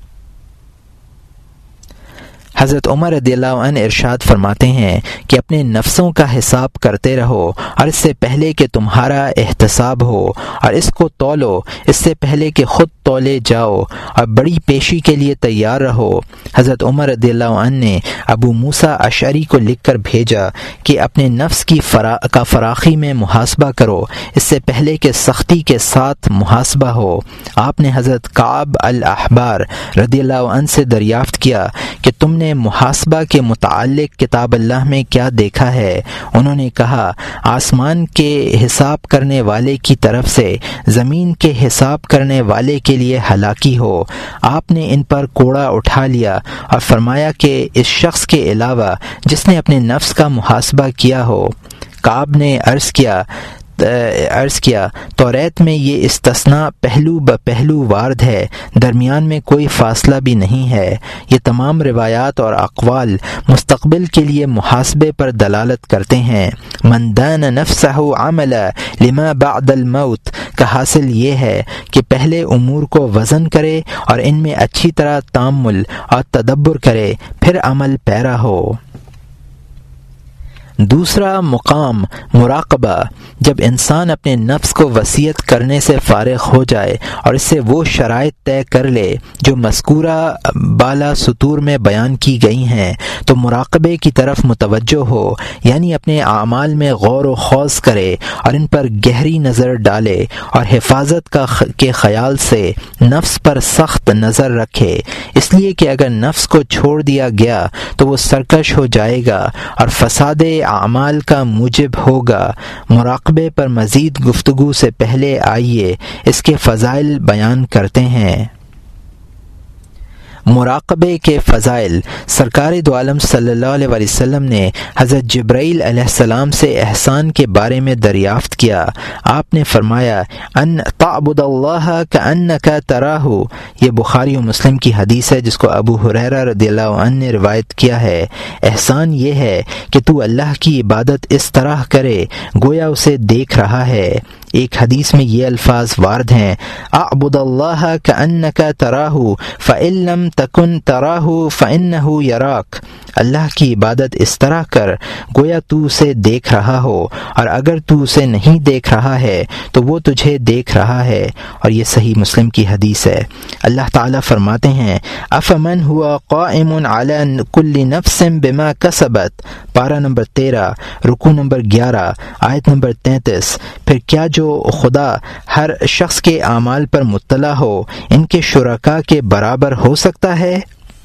حضرت عمر رضی اللہ عنہ ارشاد فرماتے ہیں کہ اپنے نفسوں کا حساب کرتے رہو اور اس سے پہلے کہ تمہارا احتساب ہو، اور اس کو تولو اس سے پہلے کہ خود تولے جاؤ، اور بڑی پیشی کے لیے تیار رہو۔ حضرت عمر رضی اللہ عنہ نے ابو موسیٰ اشعری کو لکھ کر بھیجا کہ اپنے نفس کی فرا کا فراخی میں محاسبہ کرو اس سے پہلے کہ سختی کے ساتھ محاسبہ ہو۔ آپ نے حضرت کعب الاحبار رضی اللہ عنہ سے دریافت کیا کہ تم نے نے محاسبہ کے متعلق کتاب اللہ میں کیا دیکھا ہے؟ انہوں نے کہا آسمان کے حساب کرنے والے کی طرف سے زمین کے حساب کرنے والے کے لیے ہلاکی ہو۔ آپ نے ان پر کوڑا اٹھا لیا اور فرمایا کہ اس شخص کے علاوہ جس نے اپنے نفس کا محاسبہ کیا ہو۔ کعب نے عرض کیا عرض کیا توریت میں یہ استثناء پہلو بہ پہلو وارد ہے، درمیان میں کوئی فاصلہ بھی نہیں ہے۔ یہ تمام روایات اور اقوال مستقبل کے لیے محاسبے پر دلالت کرتے ہیں۔ من دان نفسہ عمل لما بعد الموت کا حاصل یہ ہے کہ پہلے امور کو وزن کرے اور ان میں اچھی طرح تامل اور تدبر کرے، پھر عمل پیرا ہو۔ دوسرا مقام مراقبہ، جب انسان اپنے نفس کو وصیت کرنے سے فارغ ہو جائے اور اس سے وہ شرائط طے کر لے جو مذکورہ بالا سطور میں بیان کی گئی ہیں تو مراقبے کی طرف متوجہ ہو، یعنی اپنے اعمال میں غور و خوض کرے اور ان پر گہری نظر ڈالے اور حفاظت کا کے خیال سے نفس پر سخت نظر رکھے، اس لیے کہ اگر نفس کو چھوڑ دیا گیا تو وہ سرکش ہو جائے گا اور فساد اعمال کا موجب ہوگا۔ مراقبے پر مزید گفتگو سے پہلے آئیے اس کے فضائل بیان کرتے ہیں۔ مراقبے کے فضائل۔ سرکار دو عالم صلی اللہ علیہ وآلہ وسلم نے حضرت جبرائیل علیہ السلام سے احسان کے بارے میں دریافت کیا۔ آپ نے فرمایا ان تعبد اللہ کأنک تراہ، یہ بخاری و مسلم کی حدیث ہے جس کو ابو ہریرہ رضی اللہ عنہ نے روایت کیا ہے۔ احسان یہ ہے کہ تو اللہ کی عبادت اس طرح کرے گویا اسے دیکھ رہا ہے۔ ایک حدیث میں یہ الفاظ وارد ہیں اعبد اللہ کأنک تراہ فإن لم تکن تراہ فإنہ یراک، اللہ کی عبادت اس طرح کر گویا تو اسے دیکھ رہا ہو، اور اگر تو اسے نہیں دیکھ رہا ہے تو وہ تجھے دیکھ رہا ہے، اور یہ صحیح مسلم کی حدیث ہے۔ اللہ تعالیٰ فرماتے ہیں افمن ہوا قائم علی کل نفس بما کسبت، پارہ نمبر تیرہ رکوع نمبر گیارہ آیت نمبر تینتیس، پھر کیا جو خدا ہر شخص کے اعمال پر مطلع ہو ان کے شرکاء کے برابر ہو سکتا ہے؟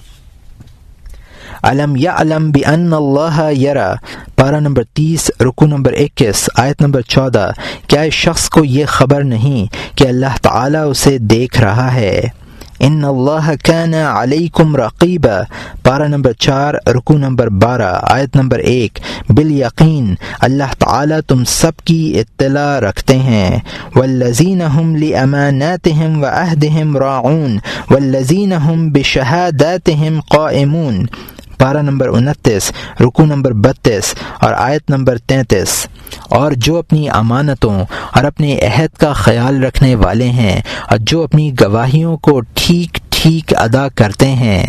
علم یعلم بأن اللہ یرا، پارہ نمبر تیس رکوع نمبر اکیس آیت نمبر چودہ، کیا اس شخص کو یہ خبر نہیں کہ اللہ تعالیٰ اسے دیکھ رہا ہے؟ ان اللہ کان علیکم رقیبا، پارہ نمبر چار رکوع نمبر بارہ آیت نمبر ایک، بالیقین اللہ تعالیٰ تم سب کی اطلاع رکھتے ہیں۔ والذین هم لأماناتهم وعہدهم راعون والذین هم بشہاداتهم قائمون، پارہ نمبر انتیس رکوع نمبر بتیس اور آیت نمبر تینتیس، اور جو اپنی امانتوں اور اپنے عہد کا خیال رکھنے والے ہیں اور جو اپنی گواہیوں کو ٹھیک ٹھیک ادا کرتے ہیں۔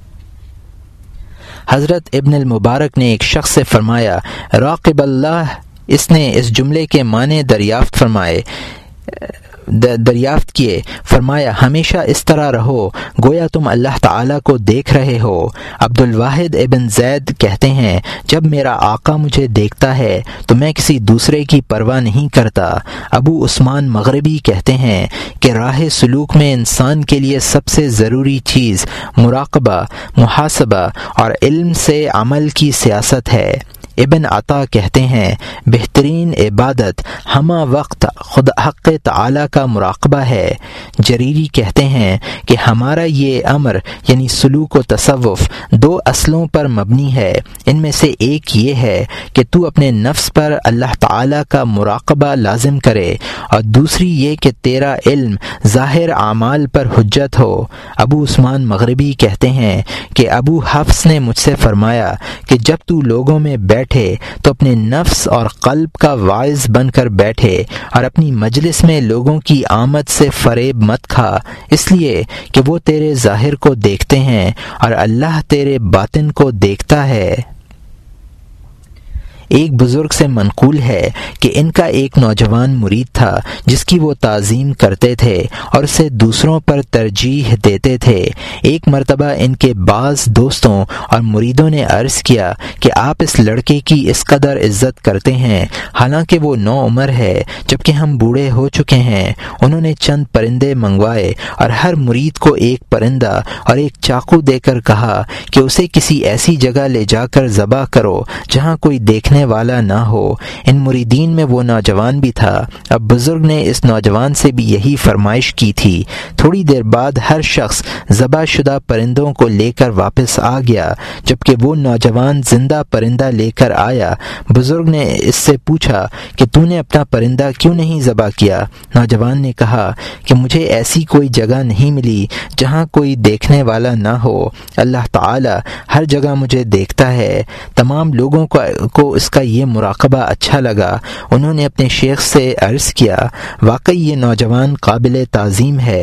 حضرت ابن المبارک نے ایک شخص سے فرمایا راقب اللہ، اس نے اس جملے کے معنی دریافت فرمائے دریافت کیے فرمایا ہمیشہ اس طرح رہو گویا تم اللہ تعالیٰ کو دیکھ رہے ہو۔ عبد الواحد ابن زید کہتے ہیں جب میرا آقا مجھے دیکھتا ہے تو میں کسی دوسرے کی پرواہ نہیں کرتا۔ ابو عثمان مغربی کہتے ہیں کہ راہ سلوک میں انسان کے لیے سب سے ضروری چیز مراقبہ، محاسبہ اور علم سے عمل کی سیاست ہے۔ ابن عطا کہتے ہیں بہترین عبادت ہمہ وقت خود حق تعالی کا مراقبہ ہے۔ جریری کہتے ہیں کہ ہمارا یہ امر یعنی سلوک و تصوف دو اصلوں پر مبنی ہے، ان میں سے ایک یہ ہے کہ تو اپنے نفس پر اللہ تعالی کا مراقبہ لازم کرے، اور دوسری یہ کہ تیرا علم ظاہر اعمال پر حجت ہو۔ ابو عثمان مغربی کہتے ہیں کہ ابو حفص نے مجھ سے فرمایا کہ جب تو لوگوں میں بیٹھ تو اپنے نفس اور قلب کا واعظ بن کر بیٹھے اور اپنی مجلس میں لوگوں کی آمد سے فریب مت کھا، اس لیے کہ وہ تیرے ظاہر کو دیکھتے ہیں اور اللہ تیرے باطن کو دیکھتا ہے۔ ایک بزرگ سے منقول ہے کہ ان کا ایک نوجوان مرید تھا جس کی وہ تعظیم کرتے تھے اور اسے دوسروں پر ترجیح دیتے تھے۔ ایک مرتبہ ان کے بعض دوستوں اور مریدوں نے عرض کیا کہ آپ اس لڑکے کی اس قدر عزت کرتے ہیں حالانکہ وہ نو عمر ہے جبکہ ہم بوڑھے ہو چکے ہیں۔ انہوں نے چند پرندے منگوائے اور ہر مرید کو ایک پرندہ اور ایک چاقو دے کر کہا کہ اسے کسی ایسی جگہ لے جا کر ذبح کرو جہاں کوئی دیکھنے والا نہ ہو۔ ان مریدین میں وہ نوجوان بھی تھا۔ اب بزرگ نے اس نوجوان سے بھی یہی فرمائش کی تھی۔ تھوڑی دیر بعد ہر شخص ذبح شدہ پرندوں کو لے کر واپس آ گیا۔ جبکہ وہ نوجوان زندہ پرندہ لے کر آیا، بزرگ نے اس سے پوچھا کہ تو نے اپنا پرندہ کیوں نہیں ذبح کیا؟ نوجوان نے کہا کہ مجھے ایسی کوئی جگہ نہیں ملی جہاں کوئی دیکھنے والا نہ ہو۔ اللہ تعالی ہر جگہ مجھے دیکھتا ہے۔ تمام لوگوں کو اس کا یہ مراقبہ اچھا لگا۔ انہوں نے اپنے شیخ سے عرض کیا، واقعی یہ نوجوان قابل تعظیم ہے۔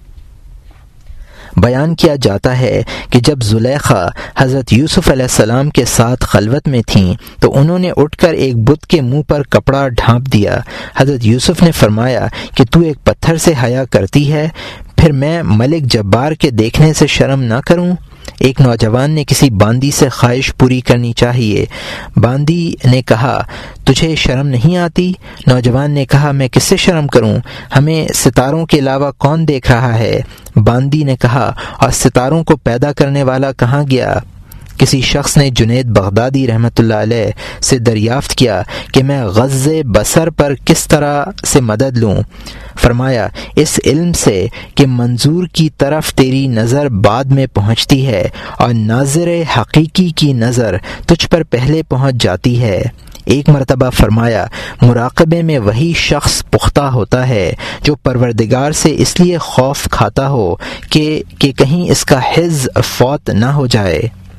بیان کیا جاتا ہے کہ جب زلیخا حضرت یوسف علیہ السلام کے ساتھ خلوت میں تھیں تو انہوں نے اٹھ کر ایک بت کے منہ پر کپڑا ڈھانپ دیا۔ حضرت یوسف نے فرمایا کہ تو ایک پتھر سے حیا کرتی ہے، پھر میں ملک جبار کے دیکھنے سے شرم نہ کروں؟ ایک نوجوان نے کسی باندی سے خواہش پوری کرنی چاہیے۔ باندی نے کہا، تجھے شرم نہیں آتی؟ نوجوان نے کہا، میں کس سے شرم کروں؟ ہمیں ستاروں کے علاوہ کون دیکھ رہا ہے؟ باندی نے کہا، اور ستاروں کو پیدا کرنے والا کہاں گیا؟ کسی شخص نے جنید بغدادی رحمۃ اللہ علیہ سے دریافت کیا کہ میں غض بصر پر کس طرح سے مدد لوں؟ فرمایا، اس علم سے کہ منظور کی طرف تیری نظر بعد میں پہنچتی ہے اور ناظر حقیقی کی نظر تجھ پر پہلے پہنچ جاتی ہے۔ ایک مرتبہ فرمایا، مراقبے میں وہی شخص پختہ ہوتا ہے جو پروردگار سے اس لیے خوف کھاتا ہو کہ کہ کہیں اس کا حفظ فوت نہ ہو جائے۔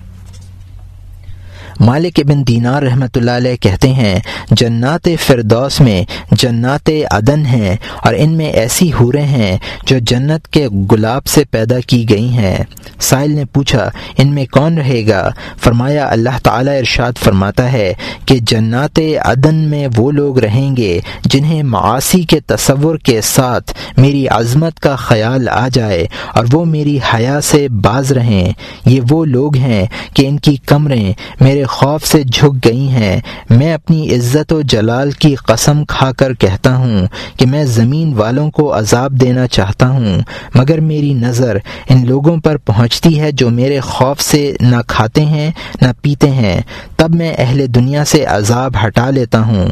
مالک ابن دینار رحمۃ اللہ علیہ کہتے ہیں، جنات فردوس میں جنات عدن ہیں اور ان میں ایسی حوریں ہیں جو جنت کے گلاب سے پیدا کی گئی ہیں۔ سائل نے پوچھا، ان میں کون رہے گا؟ فرمایا، اللہ تعالیٰ ارشاد فرماتا ہے کہ جنات عدن میں وہ لوگ رہیں گے جنہیں معاصی کے تصور کے ساتھ میری عظمت کا خیال آ جائے اور وہ میری حیا سے باز رہیں۔ یہ وہ لوگ ہیں کہ ان کی کمریں میرے خوف سے جھک گئی ہیں۔ میں اپنی عزت و جلال کی قسم کھا کر کہتا ہوں کہ میں زمین والوں کو عذاب دینا چاہتا ہوں، مگر میری نظر ان لوگوں پر پہنچتی ہے جو میرے خوف سے نہ کھاتے ہیں نہ پیتے ہیں، تب میں اہل دنیا سے عذاب ہٹا لیتا ہوں۔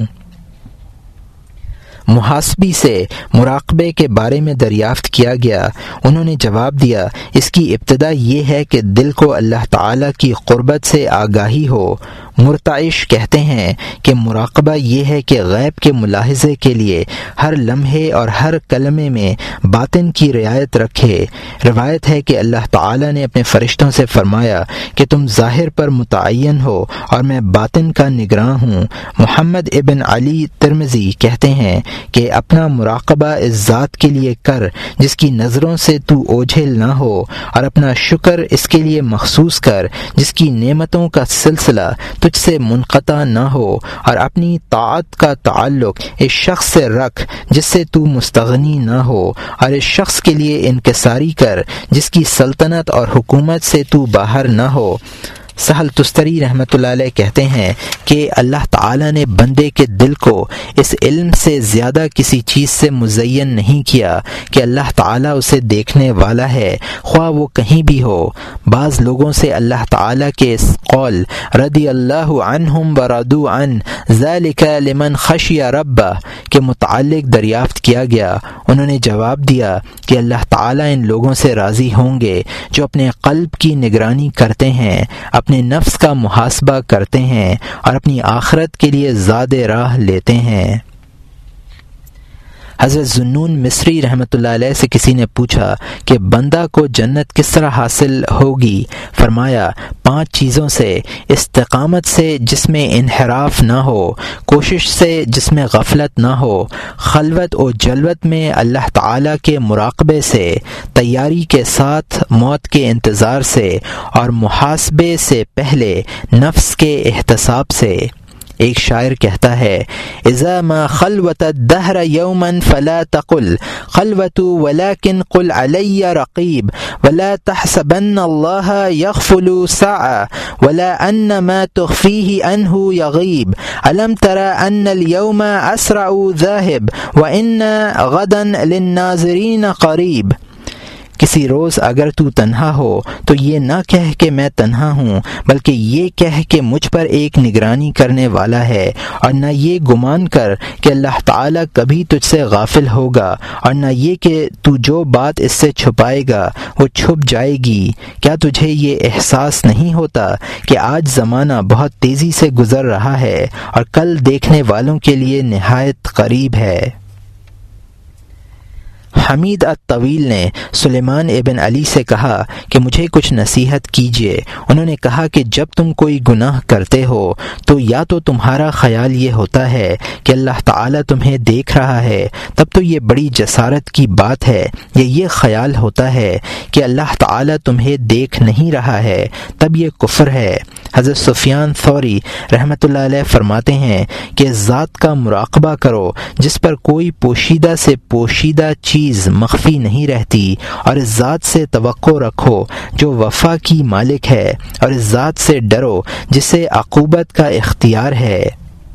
محاسبی سے مراقبے کے بارے میں دریافت کیا گیا۔ انہوں نے جواب دیا، اس کی ابتدا یہ ہے کہ دل کو اللہ تعالیٰ کی قربت سے آگاہی ہو۔ مرتعش کہتے ہیں کہ مراقبہ یہ ہے کہ غیب کے ملاحظے کے لیے ہر لمحے اور ہر کلمے میں باطن کی رعایت رکھے۔ روایت ہے کہ اللہ تعالیٰ نے اپنے فرشتوں سے فرمایا کہ تم ظاہر پر متعین ہو اور میں باطن کا نگراں ہوں۔ محمد ابن علی ترمذی کہتے ہیں کہ اپنا مراقبہ اس ذات کے لیے کر جس کی نظروں سے تو اوجھل نہ ہو، اور اپنا شکر اس کے لیے مخصوص کر جس کی نعمتوں کا سلسلہ تجھ سے منقطع نہ ہو، اور اپنی طاعت کا تعلق اس شخص سے رکھ جس سے تو مستغنی نہ ہو، اور اس شخص کے لیے انکساری کر جس کی سلطنت اور حکومت سے تو باہر نہ ہو۔ سہل تستری رحمۃ اللہ علیہ کہتے ہیں کہ اللہ تعالیٰ نے بندے کے دل کو اس علم سے زیادہ کسی چیز سے مزین نہیں کیا کہ اللہ تعالیٰ اسے دیکھنے والا ہے، خواہ وہ کہیں بھی ہو۔ بعض لوگوں سے اللہ تعالیٰ کے اس قول رضی اللہ عنہم ورضوا عنہ ذالک لمن خشی ربہ کے متعلق دریافت کیا گیا۔ انہوں نے جواب دیا کہ اللہ تعالیٰ ان لوگوں سے راضی ہوں گے جو اپنے قلب کی نگرانی کرتے ہیں، اپنے نفس کا محاسبہ کرتے ہیں اور اپنی آخرت کے لیے زاد راہ لیتے ہیں۔ حضرت ذوالنون مصری رحمۃ اللہ علیہ سے کسی نے پوچھا کہ بندہ کو جنت کس طرح حاصل ہوگی؟ فرمایا، پانچ چیزوں سے، استقامت سے جس میں انحراف نہ ہو، کوشش سے جس میں غفلت نہ ہو، خلوت و جلوت میں اللہ تعالیٰ کے مراقبے سے، تیاری کے ساتھ موت کے انتظار سے، اور محاسبے سے پہلے نفس کے احتساب سے۔ ایک شاعر کہتا ہے اذا ما خلوت الدہر یوما فلا تقل خلوت ولكن قل علی رقیب ولا تحسبن اللہ یغفل ساعة ولا ان ما تخفیہ عنہ یغیب الم تر ان اليوم اسرع ذاہب وان غدا للناظرین قریب۔ کسی روز اگر تو تنہا ہو تو یہ نہ کہہ کہ میں تنہا ہوں، بلکہ یہ کہہ کہ مجھ پر ایک نگرانی کرنے والا ہے، اور نہ یہ گمان کر کہ اللہ تعالیٰ کبھی تجھ سے غافل ہوگا، اور نہ یہ کہ تو جو بات اس سے چھپائے گا وہ چھپ جائے گی۔ کیا تجھے یہ احساس نہیں ہوتا کہ آج زمانہ بہت تیزی سے گزر رہا ہے اور کل دیکھنے والوں کے لیے نہایت قریب ہے؟ حمید الطویل نے سلیمان ابن علی سے کہا کہ مجھے کچھ نصیحت کیجیے۔ انہوں نے کہا کہ جب تم کوئی گناہ کرتے ہو تو یا تو تمہارا خیال یہ ہوتا ہے کہ اللہ تعالیٰ تمہیں دیکھ رہا ہے، تب تو یہ بڑی جسارت کی بات ہے، یا یہ خیال ہوتا ہے کہ اللہ تعالیٰ تمہیں دیکھ نہیں رہا ہے، تب یہ کفر ہے۔ حضرت سفیان ثوری رحمۃ اللہ علیہ فرماتے ہیں کہ ذات کا مراقبہ کرو جس پر کوئی پوشیدہ سے پوشیدہ چیز مخفی نہیں رہتی، اور اس ذات سے توقع رکھو جو وفا کی مالک ہے، اور اس ذات سے ڈرو جسے عقوبت کا اختیار ہے۔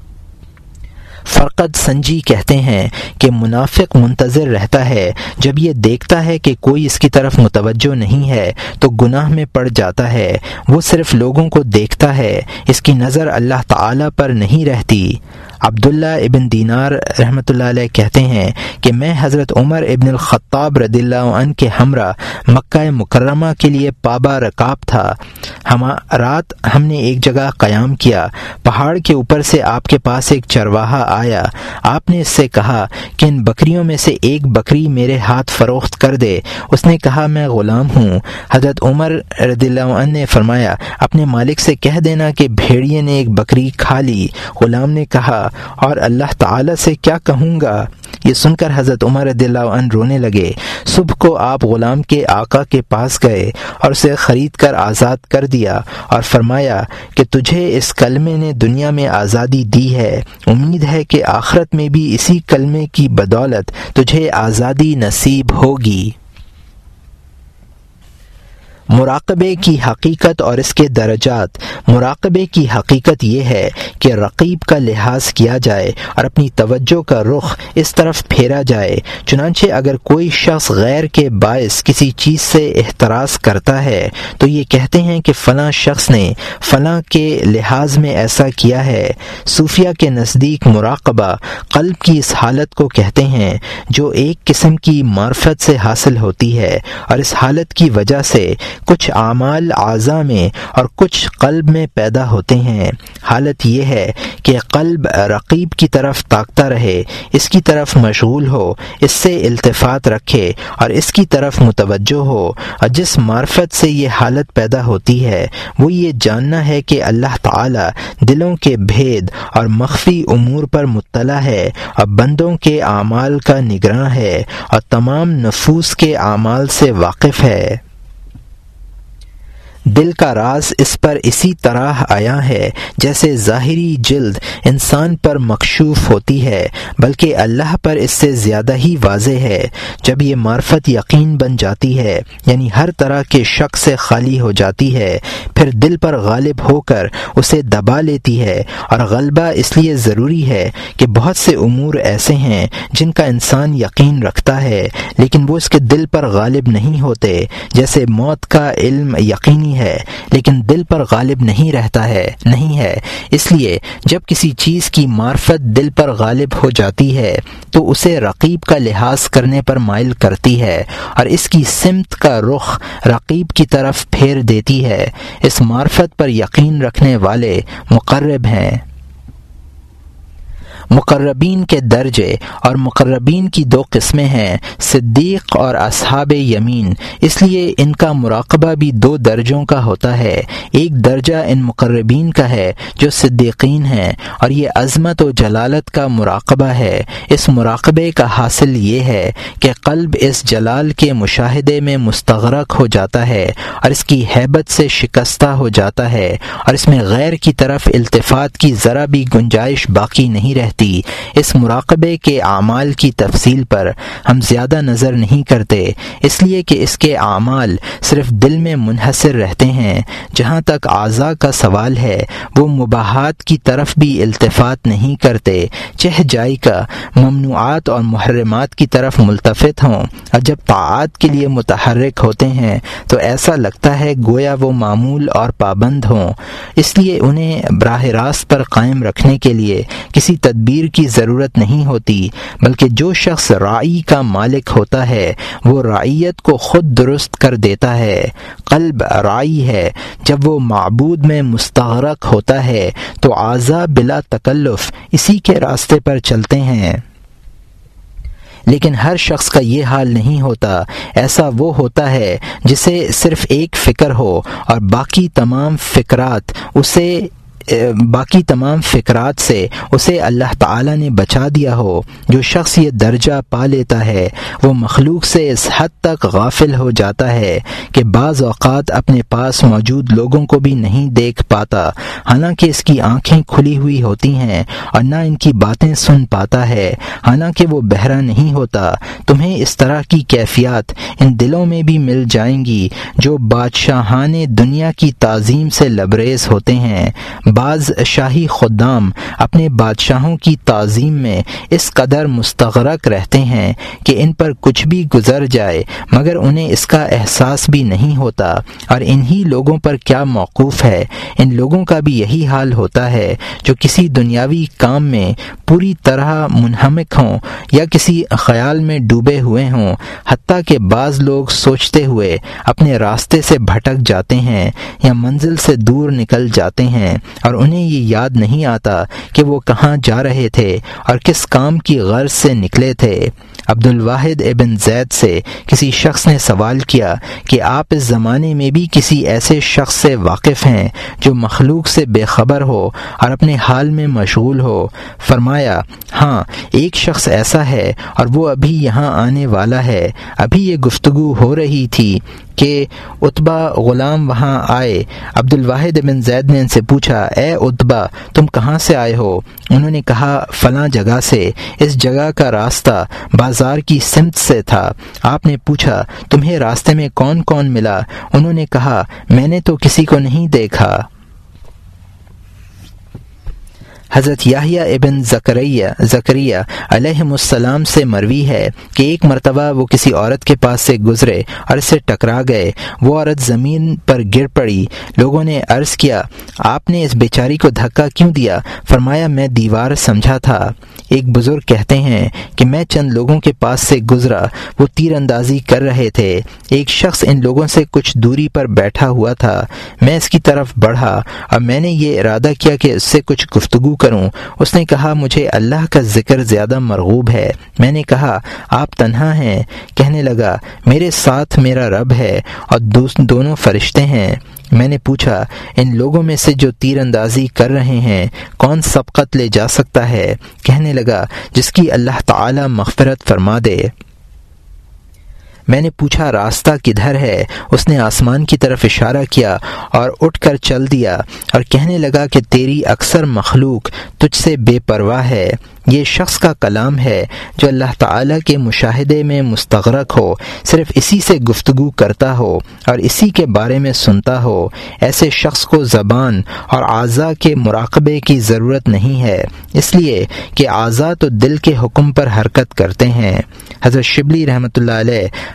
فرقد سنجی کہتے ہیں کہ منافق منتظر رہتا ہے، جب یہ دیکھتا ہے کہ کوئی اس کی طرف متوجہ نہیں ہے تو گناہ میں پڑ جاتا ہے، وہ صرف لوگوں کو دیکھتا ہے، اس کی نظر اللہ تعالیٰ پر نہیں رہتی۔ عبداللہ ابن دینار رحمۃ اللہ علیہ کہتے ہیں کہ میں حضرت عمر ابن الخطاب رضی اللہ عنہ کے ہمراہ مکہ مکرمہ کے لیے پابا رکاب تھا۔ ہم رات ہم نے ایک جگہ قیام کیا، پہاڑ کے اوپر سے آپ کے پاس ایک چرواہا آیا۔ آپ نے اس سے کہا کہ ان بکریوں میں سے ایک بکری میرے ہاتھ فروخت کر دے۔ اس نے کہا میں غلام ہوں۔ حضرت عمر رضی اللہ عنہ نے فرمایا اپنے مالک سے کہہ دینا کہ بھیڑیے نے ایک بکری کھا لی۔ غلام نے کہا اور اللہ تعالیٰ سے کیا کہوں گا؟ یہ سن کر حضرت عمر رضی اللہ عنہ رونے لگے۔ صبح کو آپ غلام کے آقا کے پاس گئے اور اسے خرید کر آزاد کر دیا اور فرمایا کہ تجھے اس کلمے نے دنیا میں آزادی دی ہے، امید ہے کہ آخرت میں بھی اسی کلمے کی بدولت تجھے آزادی نصیب ہوگی۔ مراقبے کی حقیقت اور اس کے درجات۔ مراقبے کی حقیقت یہ ہے کہ رقیب کا لحاظ کیا جائے اور اپنی توجہ کا رخ اس طرف پھیرا جائے۔ چنانچہ اگر کوئی شخص غیر کے باعث کسی چیز سے احتراز کرتا ہے تو یہ کہتے ہیں کہ فلاں شخص نے فلاں کے لحاظ میں ایسا کیا ہے۔ صوفیہ کے نزدیک مراقبہ قلب کی اس حالت کو کہتے ہیں جو ایک قسم کی معرفت سے حاصل ہوتی ہے، اور اس حالت کی وجہ سے کچھ اعمال اعضاء میں اور کچھ قلب میں پیدا ہوتے ہیں۔ حالت یہ ہے کہ قلب رقیب کی طرف تاکتا رہے، اس کی طرف مشغول ہو، اس سے التفات رکھے اور اس کی طرف متوجہ ہو، اور جس معرفت سے یہ حالت پیدا ہوتی ہے وہ یہ جاننا ہے کہ اللہ تعالی دلوں کے بھید اور مخفی امور پر مطلع ہے، اور بندوں کے اعمال کا نگراں ہے، اور تمام نفوس کے اعمال سے واقف ہے۔ دل کا راز اس پر اسی طرح آیا ہے جیسے ظاہری جلد انسان پر مکشوف ہوتی ہے، بلکہ اللہ پر اس سے زیادہ ہی واضح ہے۔ جب یہ معرفت یقین بن جاتی ہے، یعنی ہر طرح کے شک سے خالی ہو جاتی ہے، پھر دل پر غالب ہو کر اسے دبا لیتی ہے۔ اور غلبہ اس لیے ضروری ہے کہ بہت سے امور ایسے ہیں جن کا انسان یقین رکھتا ہے لیکن وہ اس کے دل پر غالب نہیں ہوتے، جیسے موت کا علم یقینی ہے لیکن دل پر غالب نہیں رہتا ہے نہیں ہے۔ اس لیے جب کسی چیز کی معرفت دل پر غالب ہو جاتی ہے تو اسے رقیب کا لحاظ کرنے پر مائل کرتی ہے اور اس کی سمت کا رخ رقیب کی طرف پھیر دیتی ہے۔ اس معرفت پر یقین رکھنے والے مقرب ہیں۔ مقربین کے درجے اور مقربین کی دو قسمیں ہیں، صدیق اور اصحاب یمین، اس لیے ان کا مراقبہ بھی دو درجوں کا ہوتا ہے۔ ایک درجہ ان مقربین کا ہے جو صدیقین ہیں، اور یہ عظمت و جلالت کا مراقبہ ہے۔ اس مراقبے کا حاصل یہ ہے کہ قلب اس جلال کے مشاہدے میں مستغرق ہو جاتا ہے اور اس کی ہیبت سے شکستہ ہو جاتا ہے، اور اس میں غیر کی طرف التفات کی ذرا بھی گنجائش باقی نہیں رہتی۔ اس مراقبے کے اعمال کی تفصیل پر ہم زیادہ نظر نہیں کرتے، اس لیے کہ اس کے اعمال صرف دل میں منحصر رہتے ہیں۔ جہاں تک اعضاء کا سوال ہے، وہ مباحات کی طرف بھی التفات نہیں کرتے، چہ جائی کا ممنوعات اور محرمات کی طرف ملتفت ہوں، اور جب طاعات کے لیے متحرک ہوتے ہیں تو ایسا لگتا ہے گویا وہ معمول اور پابند ہوں۔ اس لیے انہیں براہ راست پر قائم رکھنے کے لیے کسی تدبیر کی ضرورت نہیں ہوتی، بلکہ جو شخص راعی کا مالک ہوتا ہے وہ رعیت کو خود درست کر دیتا ہے۔ قلب راعی ہے، جب وہ معبود میں مستغرق ہوتا ہے تو اعضاء بلا تکلف اسی کے راستے پر چلتے ہیں۔ لیکن ہر شخص کا یہ حال نہیں ہوتا۔ ایسا وہ ہوتا ہے جسے صرف ایک فکر ہو اور باقی تمام فکرات اسے باقی تمام فکرات سے اسے اللہ تعالی نے بچا دیا ہو۔ جو شخص یہ درجہ پا لیتا ہے وہ مخلوق سے اس حد تک غافل ہو جاتا ہے کہ بعض اوقات اپنے پاس موجود لوگوں کو بھی نہیں دیکھ پاتا، حالانکہ اس کی آنکھیں کھلی ہوئی ہوتی ہیں، اور نہ ان کی باتیں سن پاتا ہے، حالانکہ وہ بہرا نہیں ہوتا۔ تمہیں اس طرح کی کیفیات ان دلوں میں بھی مل جائیں گی جو بادشاہان دنیا کی تعظیم سے لبریز ہوتے ہیں۔ بعض شاہی خدام اپنے بادشاہوں کی تعظیم میں اس قدر مستغرق رہتے ہیں کہ ان پر کچھ بھی گزر جائے مگر انہیں اس کا احساس بھی نہیں ہوتا، اور انہی لوگوں پر کیا موقوف ہے۔ ان لوگوں کا بھی یہی حال ہوتا ہے جو کسی دنیاوی کام میں پوری طرح منہمک ہوں یا کسی خیال میں ڈوبے ہوئے ہوں، حتیٰ کہ بعض لوگ سوچتے ہوئے اپنے راستے سے بھٹک جاتے ہیں یا منزل سے دور نکل جاتے ہیں، اور انہیں یہ یاد نہیں آتا کہ وہ کہاں جا رہے تھے اور کس کام کی غرض سے نکلے تھے۔ عبد الواحد ابن زید سے کسی شخص نے سوال کیا کہ آپ اس زمانے میں بھی کسی ایسے شخص سے واقف ہیں جو مخلوق سے بے خبر ہو اور اپنے حال میں مشغول ہو؟ فرمایا، ہاں، ایک شخص ایسا ہے اور وہ ابھی یہاں آنے والا ہے۔ ابھی یہ گفتگو ہو رہی تھی کہ عتبہ غلام وہاں آئے۔ عبد الواحد بن زید نے ان سے پوچھا، اے عتبہ، تم کہاں سے آئے ہو؟ انہوں نے کہا، فلاں جگہ سے۔ اس جگہ کا راستہ بازار کی سمت سے تھا۔ آپ نے پوچھا، تمہیں راستے میں کون کون ملا؟ انہوں نے کہا، میں نے تو کسی کو نہیں دیکھا۔ حضرت یحییٰ ابن زکریا زکریا علیہم السلام سے مروی ہے کہ ایک مرتبہ وہ کسی عورت کے پاس سے گزرے اور اس سے ٹکرا گئے۔ وہ عورت زمین پر گر پڑی۔ لوگوں نے عرض کیا، آپ نے اس بیچاری کو دھکا کیوں دیا؟ فرمایا، میں دیوار سمجھا تھا۔ ایک بزرگ کہتے ہیں کہ میں چند لوگوں کے پاس سے گزرا، وہ تیر اندازی کر رہے تھے۔ ایک شخص ان لوگوں سے کچھ دوری پر بیٹھا ہوا تھا۔ میں اس کی طرف بڑھا اور میں نے یہ ارادہ کیا کہ اس سے کچھ گفتگو کروں۔ اس نے کہا، مجھے اللہ کا ذکر زیادہ مرغوب ہے۔ میں نے کہا، آپ تنہا ہیں؟ کہنے لگا، میرے ساتھ میرا رب ہے اور دونوں فرشتے ہیں۔ میں نے پوچھا، ان لوگوں میں سے جو تیر اندازی کر رہے ہیں کون سبقت لے جا سکتا ہے؟ کہنے لگا، جس کی اللہ تعالی مغفرت فرما دے۔ میں نے پوچھا، راستہ کدھر ہے؟ اس نے آسمان کی طرف اشارہ کیا اور اٹھ کر چل دیا اور کہنے لگا کہ تیری اکثر مخلوق تجھ سے بے پرواہ ہے۔ یہ شخص کا کلام ہے جو اللہ تعالیٰ کے مشاہدے میں مستغرق ہو، صرف اسی سے گفتگو کرتا ہو اور اسی کے بارے میں سنتا ہو۔ ایسے شخص کو زبان اور اعضاء کے مراقبے کی ضرورت نہیں ہے، اس لیے کہ اعضاء تو دل کے حکم پر حرکت کرتے ہیں۔ حضرت شبلی رحمۃ اللہ علیہ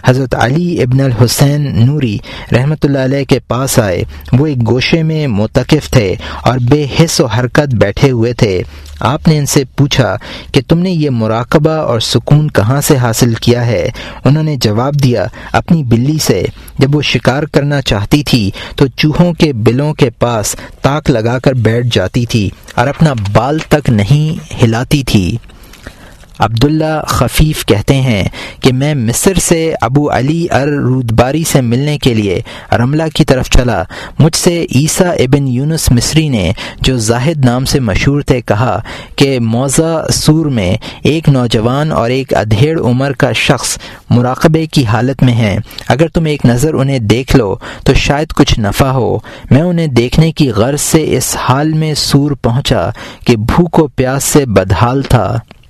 حضرت علی ابن الحسین نوری رحمۃ اللہ علیہ کے پاس آئے۔ وہ ایک گوشے میں معتکف تھے اور بے حس و حرکت بیٹھے ہوئے تھے۔ آپ نے ان سے پوچھا کہ تم نے یہ مراقبہ اور سکون کہاں سے حاصل کیا ہے؟ انہوں نے جواب دیا، اپنی بلی سے۔ جب وہ شکار کرنا چاہتی تھی تو چوہوں کے بلوں کے پاس تاک لگا کر بیٹھ جاتی تھی اور اپنا بال تک نہیں ہلاتی تھی۔ عبداللہ خفیف کہتے ہیں کہ میں مصر سے ابو علی الرودباری سے ملنے کے لیے رملہ کی طرف چلا۔ مجھ سے عیسیٰ ابن یونس مصری نے، جو زاہد نام سے مشہور تھے، کہا کہ موضع سور میں ایک نوجوان اور ایک ادھیڑ عمر کا شخص مراقبے کی حالت میں ہیں۔ اگر تم ایک نظر انہیں دیکھ لو تو شاید کچھ نفع ہو۔ میں انہیں دیکھنے کی غرض سے اس حال میں سور پہنچا کہ بھوک و پیاس سے بدحال تھا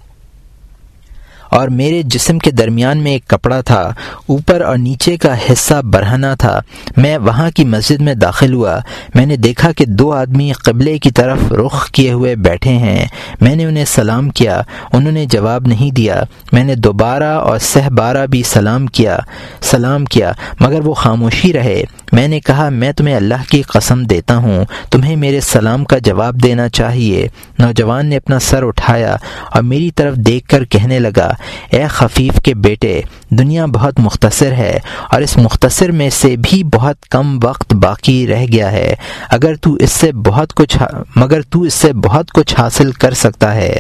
اور میرے جسم کے درمیان میں ایک کپڑا تھا، اوپر اور نیچے کا حصہ برہنہ تھا۔ میں وہاں کی مسجد میں داخل ہوا۔ میں نے دیکھا کہ دو آدمی قبلے کی طرف رخ کیے ہوئے بیٹھے ہیں۔ میں نے انہیں سلام کیا، انہوں نے جواب نہیں دیا۔ میں نے دوبارہ اور سہ بارہ بھی سلام کیا سلام کیا مگر وہ خاموشی رہے۔ میں نے کہا، میں تمہیں اللہ کی قسم دیتا ہوں تمہیں میرے سلام کا جواب دینا چاہیے۔ نوجوان نے اپنا سر اٹھایا اور میری طرف دیکھ کر کہنے لگا، اے خفیف کے بیٹے، دنیا بہت مختصر ہے اور اس مختصر میں سے بھی بہت کم وقت باقی رہ گیا ہے۔ اگر تو اس سے بہت کچھ مگر تو اس سے بہت کچھ حاصل کر سکتا ہے۔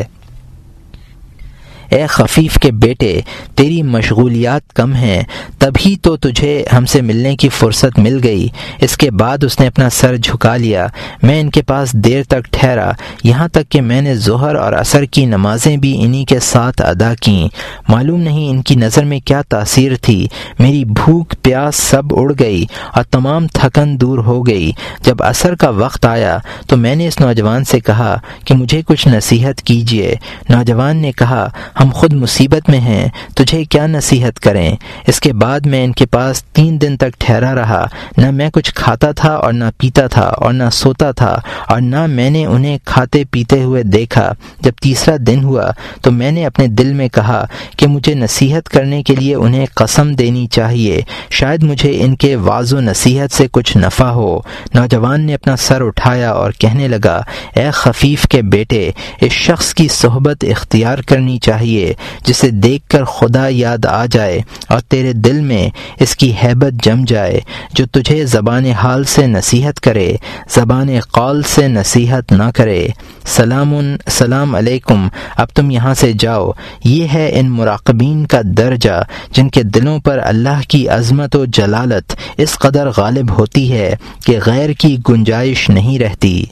اے خفیف کے بیٹے، تیری مشغولیات کم ہیں، تبھی تو تجھے ہم سے ملنے کی فرصت مل گئی۔ اس کے بعد اس نے اپنا سر جھکا لیا۔ میں ان کے پاس دیر تک ٹھہرا، یہاں تک کہ میں نے ظہر اور عصر کی نمازیں بھی انہی کے ساتھ ادا کیں۔ معلوم نہیں ان کی نظر میں کیا تاثیر تھی، میری بھوک پیاس سب اڑ گئی اور تمام تھکن دور ہو گئی۔ جب عصر کا وقت آیا تو میں نے اس نوجوان سے کہا کہ مجھے کچھ نصیحت کیجیے۔ نوجوان نے کہا، ہم خود مصیبت میں ہیں، تجھے کیا نصیحت کریں؟ اس کے بعد میں ان کے پاس تین دن تک ٹھہرا رہا۔ نہ میں کچھ کھاتا تھا اور نہ پیتا تھا اور نہ سوتا تھا اور نہ میں نے انہیں کھاتے پیتے ہوئے دیکھا۔ جب تیسرا دن ہوا تو میں نے اپنے دل میں کہا کہ مجھے نصیحت کرنے کے لیے انہیں قسم دینی چاہیے، شاید مجھے ان کے وعظ و نصیحت سے کچھ نفع ہو۔ نوجوان نے اپنا سر اٹھایا اور کہنے لگا، اے خفیف کے بیٹے، اس شخص کی صحبت اختیار کرنی چاہیے جسے دیکھ کر خدا یاد آ جائے اور تیرے دل میں اس کی ہیبت جم جائے، جو تجھے زبان حال سے نصیحت کرے، زبان قول سے نصیحت نہ کرے۔ سلام سلام علیکم، اب تم یہاں سے جاؤ۔ یہ ہے ان مراقبین کا درجہ جن کے دلوں پر اللہ کی عظمت و جلالت اس قدر غالب ہوتی ہے کہ غیر کی گنجائش نہیں رہتی۔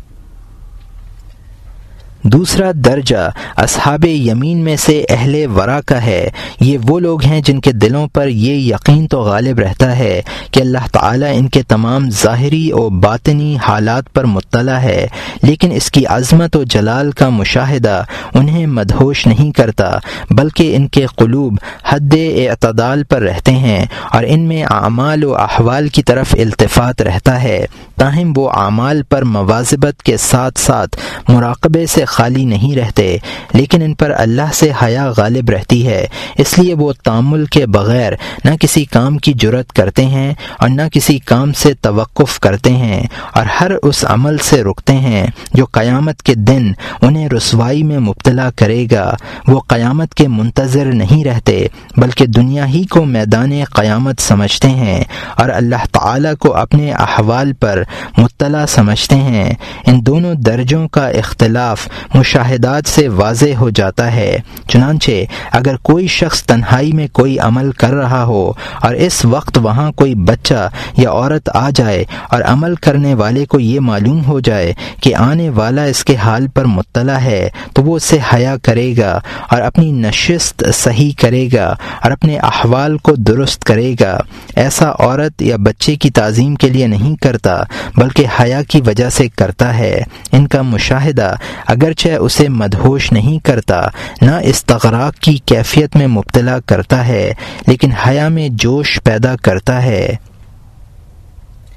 دوسرا درجہ اصحاب یمین میں سے اہل ورا کا ہے۔ یہ وہ لوگ ہیں جن کے دلوں پر یہ یقین تو غالب رہتا ہے کہ اللہ تعالیٰ ان کے تمام ظاہری و باطنی حالات پر مطلع ہے، لیکن اس کی عظمت و جلال کا مشاہدہ انہیں مدہوش نہیں کرتا، بلکہ ان کے قلوب حد اعتدال پر رہتے ہیں اور ان میں اعمال و احوال کی طرف التفات رہتا ہے، تاہم وہ اعمال پر مواظبت کے ساتھ ساتھ مراقبے سے خالی نہیں رہتے، لیکن ان پر اللہ سے حیا غالب رہتی ہے، اس لیے وہ تامل کے بغیر نہ کسی کام کی جرات کرتے ہیں اور نہ کسی کام سے توقف کرتے ہیں، اور ہر اس عمل سے رکتے ہیں جو قیامت کے دن انہیں رسوائی میں مبتلا کرے گا۔ وہ قیامت کے منتظر نہیں رہتے بلکہ دنیا ہی کو میدان قیامت سمجھتے ہیں اور اللہ تعالیٰ کو اپنے احوال پر مطلع سمجھتے ہیں۔ ان دونوں درجوں کا اختلاف مشاہدات سے واضح ہو جاتا ہے۔ چنانچہ اگر کوئی شخص تنہائی میں کوئی عمل کر رہا ہو اور اس وقت وہاں کوئی بچہ یا عورت آ جائے اور عمل کرنے والے کو یہ معلوم ہو جائے کہ آنے والا اس کے حال پر مطلع ہے تو وہ اس سے حیا کرے گا اور اپنی نشست صحیح کرے گا اور اپنے احوال کو درست کرے گا۔ ایسا عورت یا بچے کی تعظیم کے لیے نہیں کرتا بلکہ حیا کی وجہ سے کرتا ہے۔ ان کا مشاہدہ اگرچہ اسے مدہوش نہیں کرتا، نہ استغراق کی کیفیت میں مبتلا کرتا ہے، لیکن حیا میں جوش پیدا کرتا ہے۔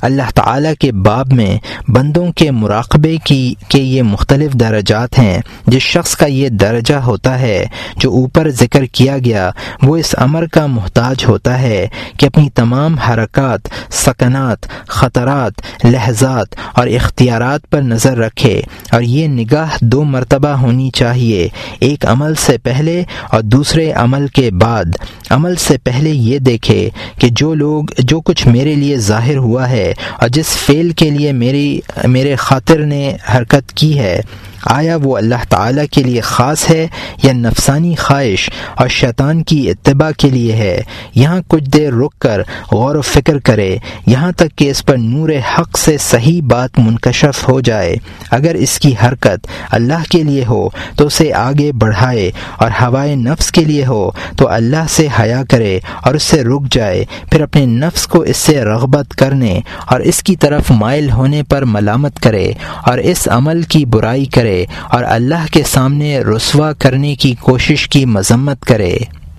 اللہ تعالیٰ کے باب میں بندوں کے مراقبے کی کے یہ مختلف درجات ہیں۔ جس شخص کا یہ درجہ ہوتا ہے جو اوپر ذکر کیا گیا، وہ اس امر کا محتاج ہوتا ہے کہ اپنی تمام حرکات، سکنات، خطرات، لحظات اور اختیارات پر نظر رکھے، اور یہ نگاہ دو مرتبہ ہونی چاہیے، ایک عمل سے پہلے اور دوسرے عمل کے بعد۔ عمل سے پہلے یہ دیکھے کہ جو لوگ جو کچھ میرے لیے ظاہر ہوا ہے اور جس فعل کے لیے میری میرے خاطر نے حرکت کی ہے، آیا وہ اللہ تعالیٰ کے لیے خاص ہے یا نفسانی خواہش اور شیطان کی اتباع کے لیے ہے۔ یہاں کچھ دیر رک کر غور و فکر کرے، یہاں تک کہ اس پر نور حق سے صحیح بات منکشف ہو جائے۔ اگر اس کی حرکت اللہ کے لیے ہو تو اسے آگے بڑھائے، اور ہوائے نفس کے لیے ہو تو اللہ سے حیا کرے اور اس سے رک جائے، پھر اپنے نفس کو اس سے رغبت کرنے اور اس کی طرف مائل ہونے پر ملامت کرے، اور اس عمل کی برائی کرے اور اللہ کے سامنے رسوا کرنے کی کوشش کی مذمت کرے،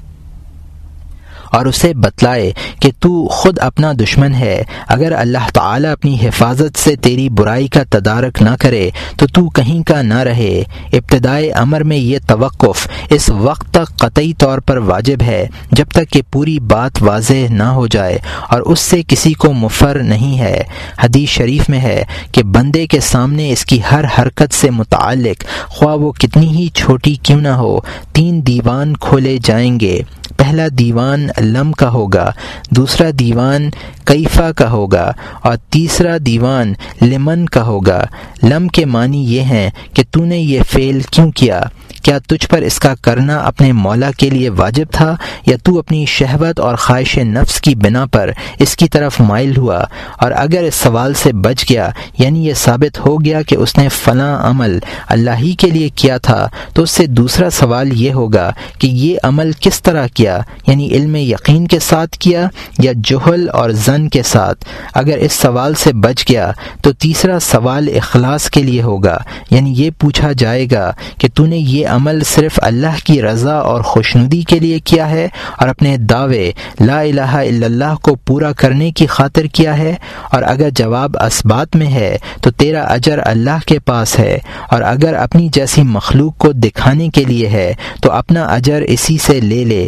اور اسے بتلائے کہ تو خود اپنا دشمن ہے۔ اگر اللہ تعالیٰ اپنی حفاظت سے تیری برائی کا تدارک نہ کرے تو تو کہیں کا نہ رہے۔ ابتدائے امر میں یہ توقف اس وقت تک قطعی طور پر واجب ہے جب تک کہ پوری بات واضح نہ ہو جائے، اور اس سے کسی کو مفر نہیں ہے۔ حدیث شریف میں ہے کہ بندے کے سامنے اس کی ہر حرکت سے متعلق، خواہ وہ کتنی ہی چھوٹی کیوں نہ ہو، تین دیوان کھولے جائیں گے۔ پہلا دیوان لم کا ہوگا، دوسرا دیوان کیفا کا ہوگا، اور تیسرا دیوان لمن کا ہوگا۔ لم کے معنی یہ ہیں کہ تو نے یہ فعل کیوں کیا؟ کیا تجھ پر اس کا کرنا اپنے مولا کے لیے واجب تھا، یا تو اپنی شہوت اور خواہش نفس کی بنا پر اس کی طرف مائل ہوا؟ اور اگر اس سوال سے بچ گیا، یعنی یہ ثابت ہو گیا کہ اس نے فلاں عمل اللہ ہی کے لیے کیا تھا، تو اس سے دوسرا سوال یہ ہوگا کہ یہ عمل کس طرح کیا، یعنی علم یقین کے ساتھ کیا یا جہل اور ظن کے ساتھ؟ اگر اس سوال سے بچ گیا تو تیسرا سوال اخلاص کے لیے ہوگا، یعنی یہ پوچھا جائے گا کہ تو نے یہ عمل صرف اللہ کی رضا اور خوشنودی کے لیے کیا ہے اور اپنے دعوے لا الہ الا اللہ کو پورا کرنے کی خاطر کیا ہے؟ اور اگر جواب اثبات میں ہے تو تیرا اجر اللہ کے پاس ہے، اور اگر اپنی جیسی مخلوق کو دکھانے کے لیے ہے تو اپنا اجر اسی سے لے لے۔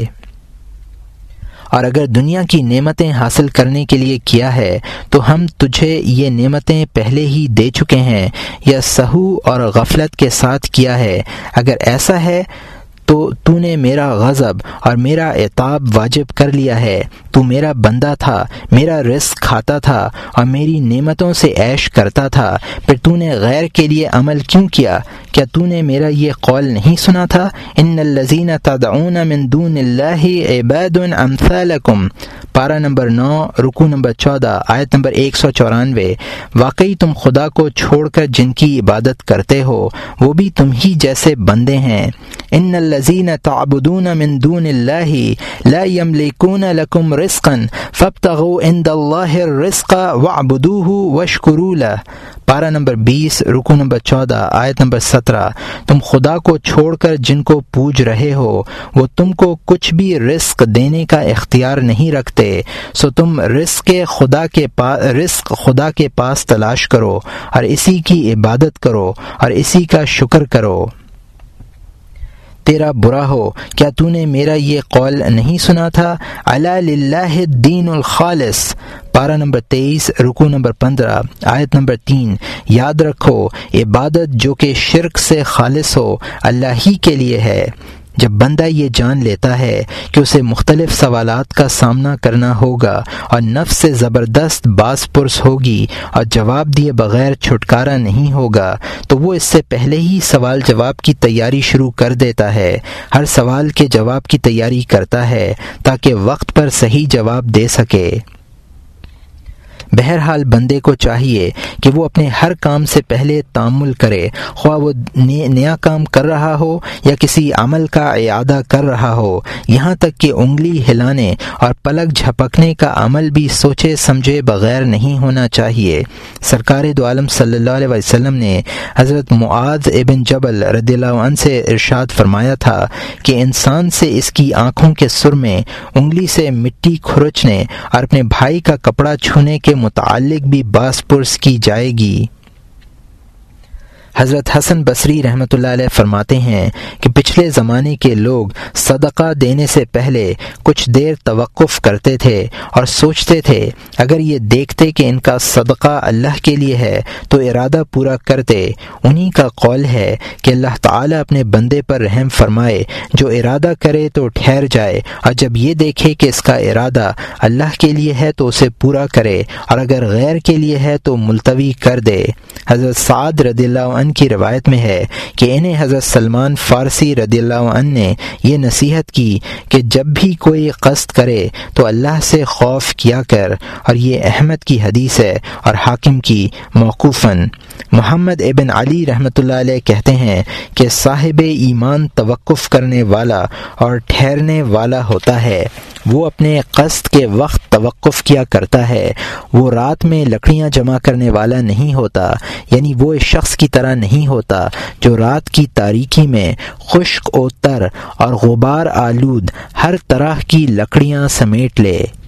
اور اگر دنیا کی نعمتیں حاصل کرنے کے لیے کیا ہے تو ہم تجھے یہ نعمتیں پہلے ہی دے چکے ہیں، یا سہو اور غفلت کے ساتھ کیا ہے؟ اگر ایسا ہے تو تو نے میرا غضب اور میرا عتاب واجب کر لیا ہے۔ تو میرا بندہ تھا، میرا رزق کھاتا تھا اور میری نعمتوں سے عیش کرتا تھا، پھر تو نے غیر کے لیے عمل کیوں کیا؟ کیا تو نے میرا یہ قول نہیں سنا تھا؟ ان الذین تدعون من دون اللہ عباد امثالکم، پارہ نمبر نو، رکوع نمبر چودہ، آیت نمبر ایک سو چورانوے۔ واقعی تم خدا کو چھوڑ کر جن کی عبادت کرتے ہو وہ بھی تم ہی جیسے بندے ہیں۔ ان الذین تعبدون من دون اللہ لا یملکون لکم رزقا فابتغوا عند اللہ الرزق واعبدوہ واشکروا لہ، پارہ نمبر بیس، رکوع نمبر چودہ، آیت نمبر سترہ۔ تم خدا کو چھوڑ کر جن کو پوج رہے ہو وہ تم کو کچھ بھی رزق دینے کا اختیار نہیں رکھتے، سو تم رزق خدا کے پاس رزق خدا کے پاس تلاش کرو اور اسی کی عبادت کرو اور اسی کا شکر کرو۔ تیرا برا ہو، کیا تو نے میرا یہ قول نہیں سنا تھا؟ الا للہ الدین الخالص، پارہ نمبر تیئیس، رکوع نمبر پندرہ، آیت نمبر تین۔ یاد رکھو عبادت جو کہ شرک سے خالص ہو اللہ ہی کے لیے ہے۔ جب بندہ یہ جان لیتا ہے کہ اسے مختلف سوالات کا سامنا کرنا ہوگا اور نفس سے زبردست باز پرس ہوگی اور جواب دیے بغیر چھٹکارا نہیں ہوگا، تو وہ اس سے پہلے ہی سوال جواب کی تیاری شروع کر دیتا ہے، ہر سوال کے جواب کی تیاری کرتا ہے تاکہ وقت پر صحیح جواب دے سکے۔ بہرحال بندے کو چاہیے کہ وہ اپنے ہر کام سے پہلے تأمل کرے، خواہ وہ نیا کام کر رہا ہو یا کسی عمل کا اعادہ کر رہا ہو، یہاں تک کہ انگلی ہلانے اور پلک جھپکنے کا عمل بھی سوچے سمجھے بغیر نہیں ہونا چاہیے۔ سرکار دو عالم صلی اللہ علیہ وسلم نے حضرت معاذ ابن جبل رضی اللہ عنہ سے ارشاد فرمایا تھا کہ انسان سے اس کی آنکھوں کے سر میں انگلی سے مٹی کھرچنے اور اپنے بھائی کا کپڑا چھونے کے متعلق بھی باس پرس کی جائے گی۔ حضرت حسن بصری رحمۃ اللہ علیہ فرماتے ہیں کہ پچھلے زمانے کے لوگ صدقہ دینے سے پہلے کچھ دیر توقف کرتے تھے اور سوچتے تھے، اگر یہ دیکھتے کہ ان کا صدقہ اللہ کے لیے ہے تو ارادہ پورا کرتے۔ انہی کا قول ہے کہ اللہ تعالیٰ اپنے بندے پر رحم فرمائے، جو ارادہ کرے تو ٹھہر جائے، اور جب یہ دیکھے کہ اس کا ارادہ اللہ کے لیے ہے تو اسے پورا کرے، اور اگر غیر کے لیے ہے تو ملتوی کر دے۔ حضرت سعد رضی اللہ عنہ کی روایت میں ہے کہ انہیں حضرت سلمان فارسی رضی اللہ عنہ نے یہ نصیحت کی کہ جب بھی کوئی قصد کرے تو اللہ سے خوف کیا کر، اور یہ احمد کی حدیث ہے اور حاکم کی موقوفاً۔ محمد ابن علی رحمۃ اللہ علیہ کہتے ہیں کہ صاحب ایمان توقف کرنے والا اور ٹھہرنے والا ہوتا ہے، وہ اپنے قصد کے وقت توقف کیا کرتا ہے، وہ رات میں لکڑیاں جمع کرنے والا نہیں ہوتا، یعنی وہ اس شخص کی طرح نہیں ہوتا جو رات کی تاریکی میں خشک و تر اور غبار آلود ہر طرح کی لکڑیاں سمیٹ لے۔